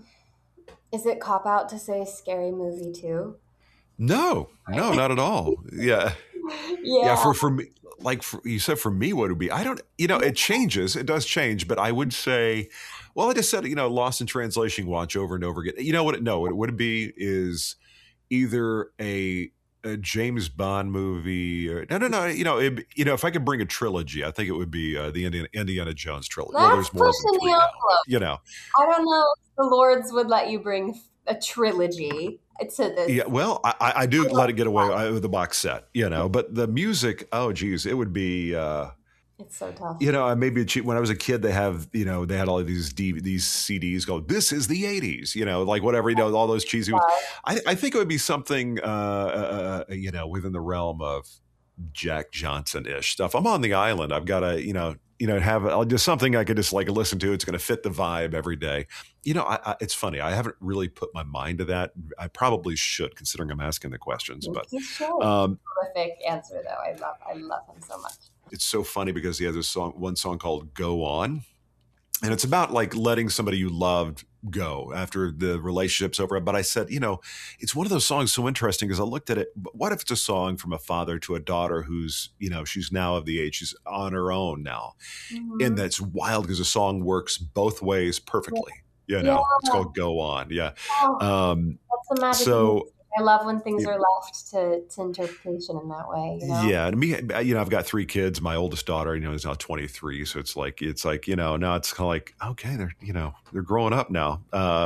D: Is it cop out to say Scary Movie too?
F: No, not at all. Yeah.
D: Yeah.
F: For me, you said, for me, what it would be? I don't. It changes. It does change, but I would say, well, I just said, Lost in Translation, watch over and over again. You know what? What it would be is either a James Bond movie. Or, no. If I could bring a trilogy, I think it would be the Indiana Jones trilogy.
D: That's
F: there's more
D: pushing
F: than three
D: the
F: now.
D: I don't know if the Lords would let you bring a trilogy to this.
F: Yeah, well, I do let it get away with the box set, but the music, oh geez, it would be
D: it's so tough.
F: Maybe when I was a kid, they had all of these CDs called "This Is the '80s," like whatever, all those cheesy ones. I think it would be something, within the realm of Jack Johnson-ish stuff. I'm on the island. I've got to, have just something I could just like listen to. It's going to fit the vibe every day. It's funny. I haven't really put my mind to that. I probably should, considering I'm asking the questions. But
D: terrific answer, though. I love him so much.
F: It's so funny because he has one song called "Go On," and it's about like letting somebody you loved go after the relationship's over. But I said, it's one of those songs so interesting because I looked at it. What if it's a song from a father to a daughter who's, she's now of the age, she's on her own now. Mm-hmm. And that's wild because the song works both ways perfectly. It's called "Go On." Yeah.
D: That's a magic. I love when things are left to interpretation in that way.
F: Yeah, and me, I've got 3 kids. My oldest daughter, is now 23, so it's like, now it's kind of like, okay, they're growing up now.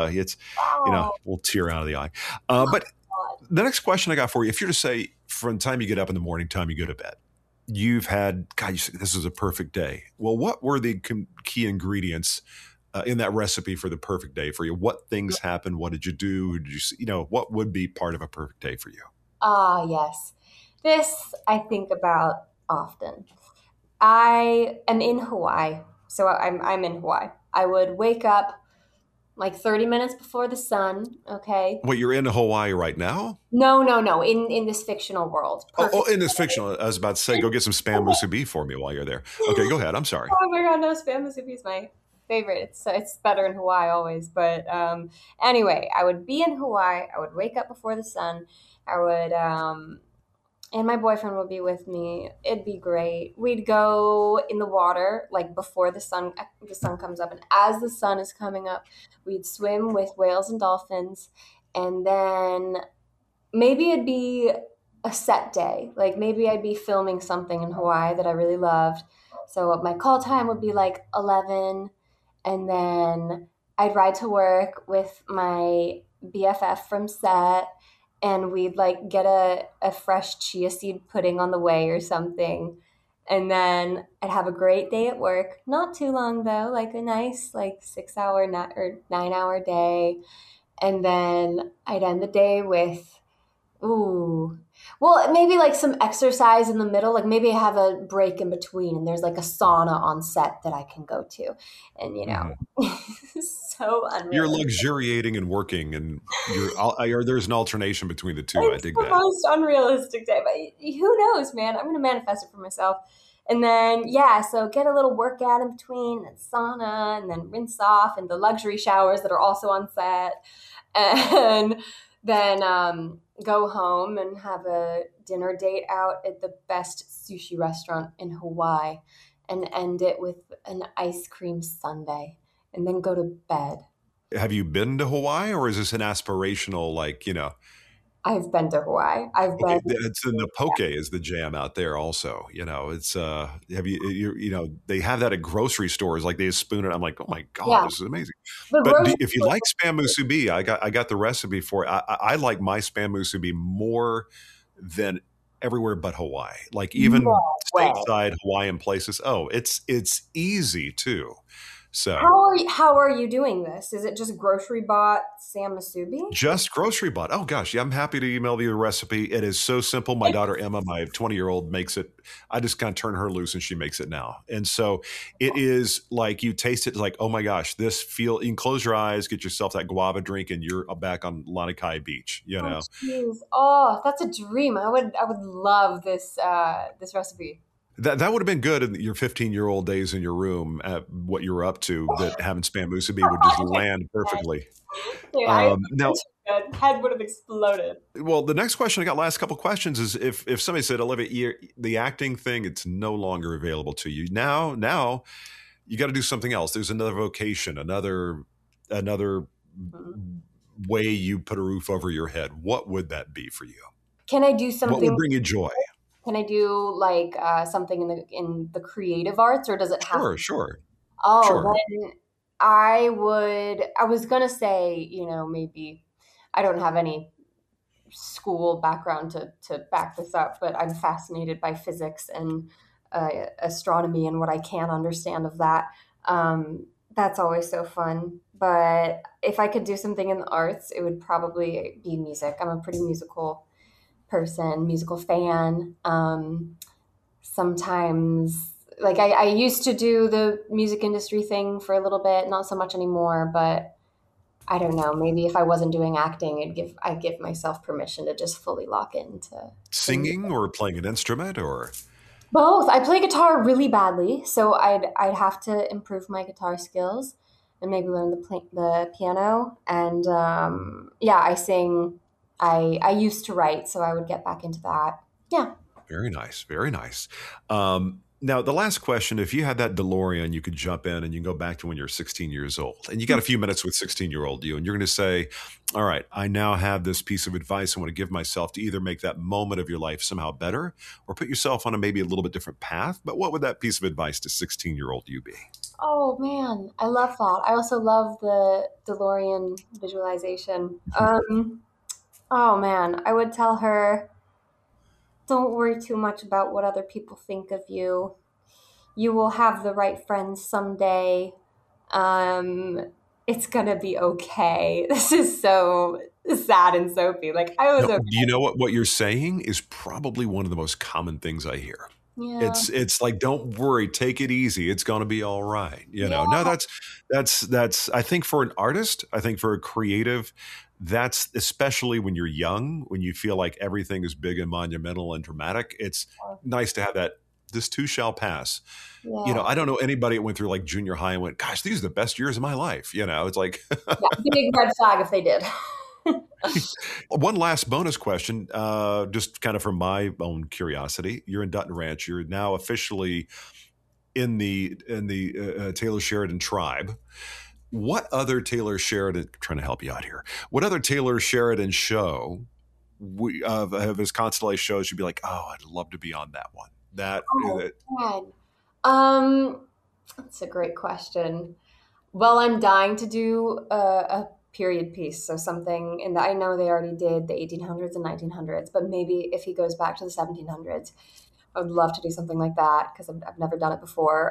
F: We'll tear out of the eye. But the next question I got for you, if you're to say from the time you get up in the morning, time you go to bed, you've had, God, you said this is a perfect day. Well, what were the key ingredients in that recipe for the perfect day for you? What things happened? What did you do? What would be part of a perfect day for you?
D: Yes. This I think about often. I am in Hawaii. So I'm in Hawaii. I would wake up like 30 minutes before the sun. Okay.
F: Wait, you're in Hawaii right now?
D: No. In this fictional world.
F: In this fictional. I was about to say, go get some spam musubi for me while you're there. Okay, go ahead. I'm sorry.
D: Oh my God, no, spam musubi is my favorite. It's better in Hawaii always. But anyway, I would be in Hawaii. I would wake up before the sun. I would, and my boyfriend would be with me. It'd be great. We'd go in the water like before the sun comes up, and as the sun is coming up, we'd swim with whales and dolphins, and then maybe it'd be a set day. Like maybe I'd be filming something in Hawaii that I really loved. So my call time would be like 11. And then I'd ride to work with my BFF from set, and we'd like get a fresh chia seed pudding on the way or something. And then I'd have a great day at work. Not too long though, like a nice 6-hour or 9-hour day. And then I'd end the day with, maybe like some exercise in the middle. Like maybe I have a break in between and there's like a sauna on set that I can go to. And, so unreal.
F: You're luxuriating and working, and there's an alternation between the two.
D: It's
F: I dig
D: the
F: that.
D: most unrealistic day, but who knows, man? I'm going to manifest it for myself. And then, so get a little workout in between, and sauna, and then rinse off, and the luxury showers that are also on set. And then go home and have a dinner date out at the best sushi restaurant in Hawaii, and end it with an ice cream sundae, and then go to bed.
F: Have you been to Hawaii, or is this an aspirational,
D: I've been to Hawaii.
F: It's in the poke is the jam out there also. It's they have that at grocery stores, like they spoon it. I'm like, oh my God, this is amazing. But if you like spam musubi, I got the recipe for it. I like my spam musubi more than everywhere but Hawaii. Like even stateside Hawaiian places. Oh, it's easy too. So
D: How are you doing this? Is it just grocery bought Sam Masubi?
F: just grocery bought. Oh gosh, yeah, I'm happy to email you the recipe. It is so simple. My daughter Emma, my 20-year-old, makes it. I just kind of turn her loose and she makes it now. And so it is like you taste it, like, oh my gosh, this feel. You can close your eyes, get yourself that guava drink, and you're back on Lanikai Beach. You know.
D: Jeez. Oh, that's a dream. I would love this this recipe.
F: That would have been good in your 15-year-old days in your room at what you were up to, that having Spam Musubi would just land perfectly.
D: Yeah,
F: Now,
D: head would have exploded.
F: well, the next question, I got last couple questions, is if somebody said, Olivia, the acting thing, it's no longer available to you. Now you got to do something else. There's another vocation, another way you put a roof over your head. What would that be for you?
D: Can I do
F: What
D: something?
F: would bring you joy?
D: Can I do like something in the creative arts, or does it have?
F: Sure.
D: Oh,
F: Sure.
D: then I would. I was gonna say, maybe I don't have any school background to back this up, but I'm fascinated by physics and astronomy and what I can understand of that. That's always so fun. But if I could do something in the arts, it would probably be music. I'm a pretty musical person, musical fan. Sometimes, like I used to do the music industry thing for a little bit, not so much anymore, but I don't know. Maybe if I wasn't doing acting, I'd give myself permission to just fully lock into
F: Singing or playing an instrument or?
D: both. I play guitar really badly, so I'd have to improve my guitar skills and maybe learn the piano. And yeah, I sing. I used to write, so I would get back into that. Yeah.
F: Very nice. Very nice. Now, the last question, if you had that DeLorean, you could jump in and you can go back to when you're 16 years old, and you got a few minutes with 16-year-old you, and you're going to say, all right, I now have this piece of advice I want to give myself to either make that moment of your life somehow better or put yourself on a maybe a little bit different path. But what would that piece of advice to 16-year-old you be?
D: Oh man, I love that. I also love the DeLorean visualization. Oh man, I would tell her, don't worry too much about what other people think of you. You will have the right friends someday. It's gonna be okay. This is so sad and soapy. Like I was
F: No,
D: okay.
F: do you know what you're saying is probably one of the most common things I hear.
D: Yeah.
F: It's like, don't worry, take it easy. It's going to be all right. No, that's, I think for an artist, I think for a creative, that's especially when you're young, when you feel like everything is big and monumental and dramatic. It's nice to have that. This too shall pass.
D: Yeah.
F: I don't know anybody that went through like junior high and went, gosh, these are the best years of my life. It's like,
D: Yeah, big red flag if they did.
F: one last bonus question, just kind of from my own curiosity. You're in Dutton Ranch. You're now officially in the Taylor Sheridan tribe. What other Taylor Sheridan? Trying to help you out here. What other Taylor Sheridan show of his Constellation shows you'd be like, oh, I'd love to be on that one.
D: Oh, man. That's a great question. Well, I'm dying to do a period piece, so something in that. I know they already did the 1800s and 1900s, but maybe if he goes back to the 1700s, I would love to do something like that because I've never done it before.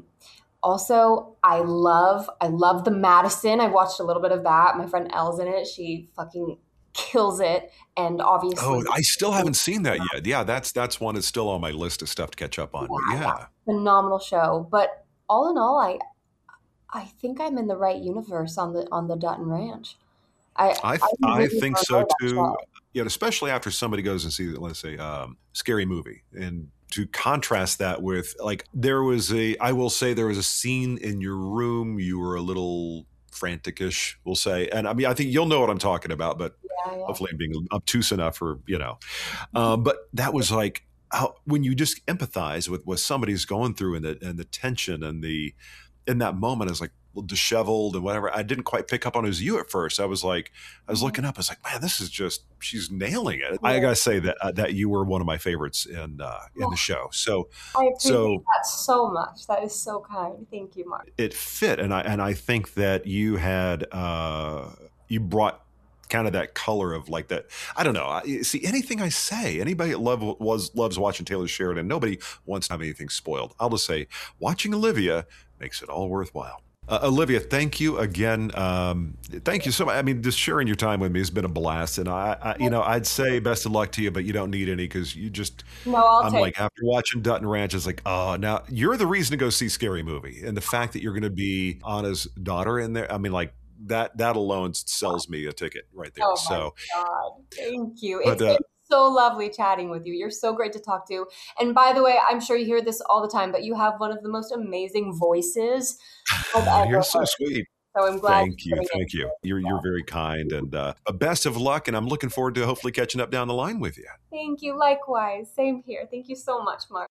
D: Also, I love the Madison. I watched a little bit of that. My friend Elle's in it. She fucking kills it, and obviously,
F: Oh, I still haven't seen that yet. Yeah, that's one that's still on my list of stuff to catch up on. But yeah.
D: phenomenal show. But all in all, I think I'm in the right universe on the Dutton Ranch.
F: I
D: really
F: think
D: enjoy
F: so
D: that
F: too.
D: show.
F: Especially after somebody goes and sees, let's say, scary movie, and to contrast that with like I will say there was a scene in your room you were a little frantic-ish, we'll say, and I mean I think you'll know what I'm talking about, but
D: Yeah.
F: hopefully I'm being obtuse enough for but that was like when you just empathize with what somebody's going through and the tension and in that moment is like disheveled and whatever. I didn't quite pick up on it was you at first. I was looking up. I was like, man, this is just, she's nailing it. I gotta say that you were one of my favorites in the show. So
D: I appreciate that so much. That is so kind. Thank you, Mark.
F: it fit, and I think that you had you brought kind of that color of like that. I don't know. See, anything I say, anybody that loves watching Taylor Sheridan, nobody wants to have anything spoiled. I'll just say, watching Olivia makes it all worthwhile. Olivia, thank you again. Thank you so much. I mean, just sharing your time with me has been a blast. And I'd say best of luck to you, but you don't need any because you just, I'm like, after watching Dutton Ranch, it's like, oh, now you're the reason to go see Scary Movie. And the fact that you're going to be Anna's daughter in there, I mean, like that alone sells me a ticket right there.
D: Oh my God. Thank you. It's been so lovely chatting with you. You're so great to talk to. And by the way, I'm sure you hear this all the time, but you have one of the most amazing voices I've ever
F: You're so
D: heard.
F: sweet.
D: So I'm glad.
F: Thank you. You're very kind, and best of luck. And I'm looking forward to hopefully catching up down the line with you.
D: Thank you. Likewise. Same here. Thank you so much, Mark.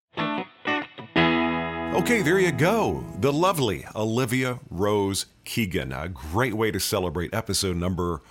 F: Okay, there you go. The lovely Olivia Rose Keegan. A great way to celebrate episode number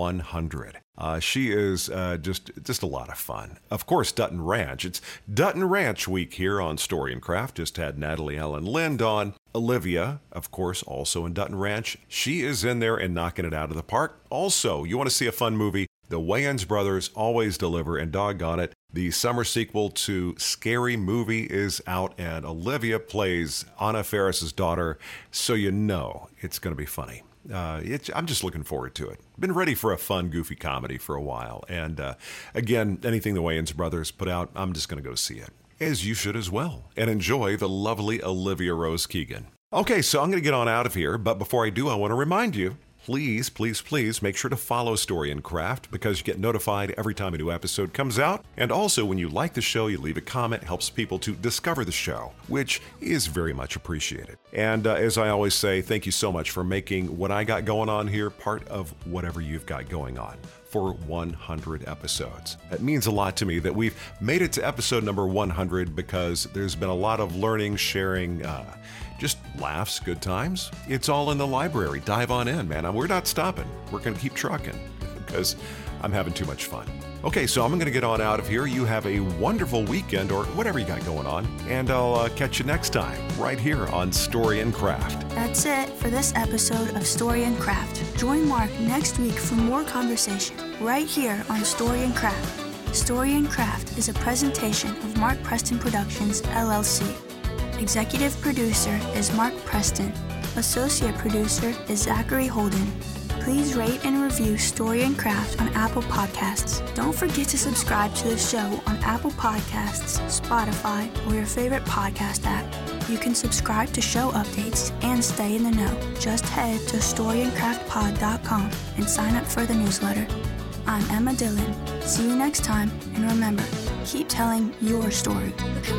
F: 100. She is just a lot of fun. Of course, Dutton Ranch. It's Dutton Ranch week here on Story and Craft. Just had Natalie Ellen Lind on. Olivia, of course, also in Dutton Ranch. She is in there and knocking it out of the park. Also, you want to see a fun movie? The Wayans brothers always deliver, and doggone it, the summer sequel to Scary Movie is out, and Olivia plays Anna Faris's daughter, so you know it's going to be funny. I'm just looking forward to it. Been ready for a fun, goofy comedy for a while. And again, anything the Wayans brothers put out, I'm just going to go see it. As you should as well. And enjoy the lovely Olivia Rose Keegan. Okay, so I'm going to get on out of here. But before I do, I want to remind you, please make sure to follow Story and Craft because you get notified every time a new episode comes out. And also, when you like the show, you leave a comment, helps people to discover the show, which is very much appreciated. And as I always say, thank you so much for making what I got going on here part of whatever you've got going on for 100 episodes. It means a lot to me that we've made it to episode number 100 because there's been a lot of learning, sharing, just laughs, good times. It's all in the library. Dive on in, man. We're not stopping. We're going to keep trucking because I'm having too much fun. Okay, so I'm going to get on out of here. You have a wonderful weekend or whatever you got going on, and I'll catch you next time right here on Story and Craft.
E: That's it for this episode of Story and Craft. Join Mark next week for more conversation right here on Story and Craft. Story and Craft is a presentation of Mark Preston Productions, LLC. Executive producer is Mark Preston. Associate producer is Zachary Holden. Please rate and review Story and Craft on Apple Podcasts. Don't forget to subscribe to the show on Apple Podcasts, Spotify, or your favorite podcast app. You can subscribe to show updates and stay in the know. Just head to storyandcraftpod.com and sign up for the newsletter. I'm Emma Dillon. See you next time, and remember, keep telling your story.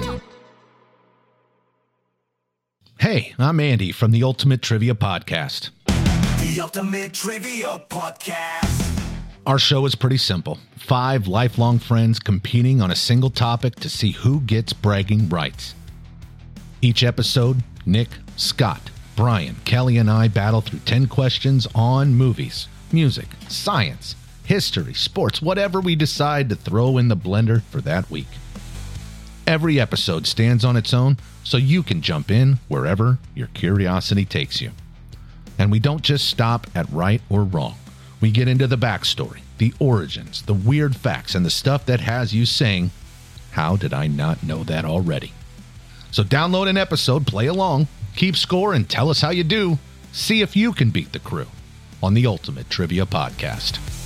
B: Hey, I'm Andy from the Ultimate Trivia Podcast.
G: The Ultimate Trivia Podcast.
B: Our show is pretty simple. 5 lifelong friends competing on a single topic to see who gets bragging rights. Each episode, Nick, Scott, Brian, Kelly, and I battle through 10 questions on movies, music, science, history, sports, whatever we decide to throw in the blender for that week. Every episode stands on its own, so you can jump in wherever your curiosity takes you. And we don't just stop at right or wrong. We get into the backstory, the origins, the weird facts, and the stuff that has you saying, how did I not know that already? So download an episode, play along, keep score, and tell us how you do. See if you can beat the crew on the Ultimate Trivia Podcast.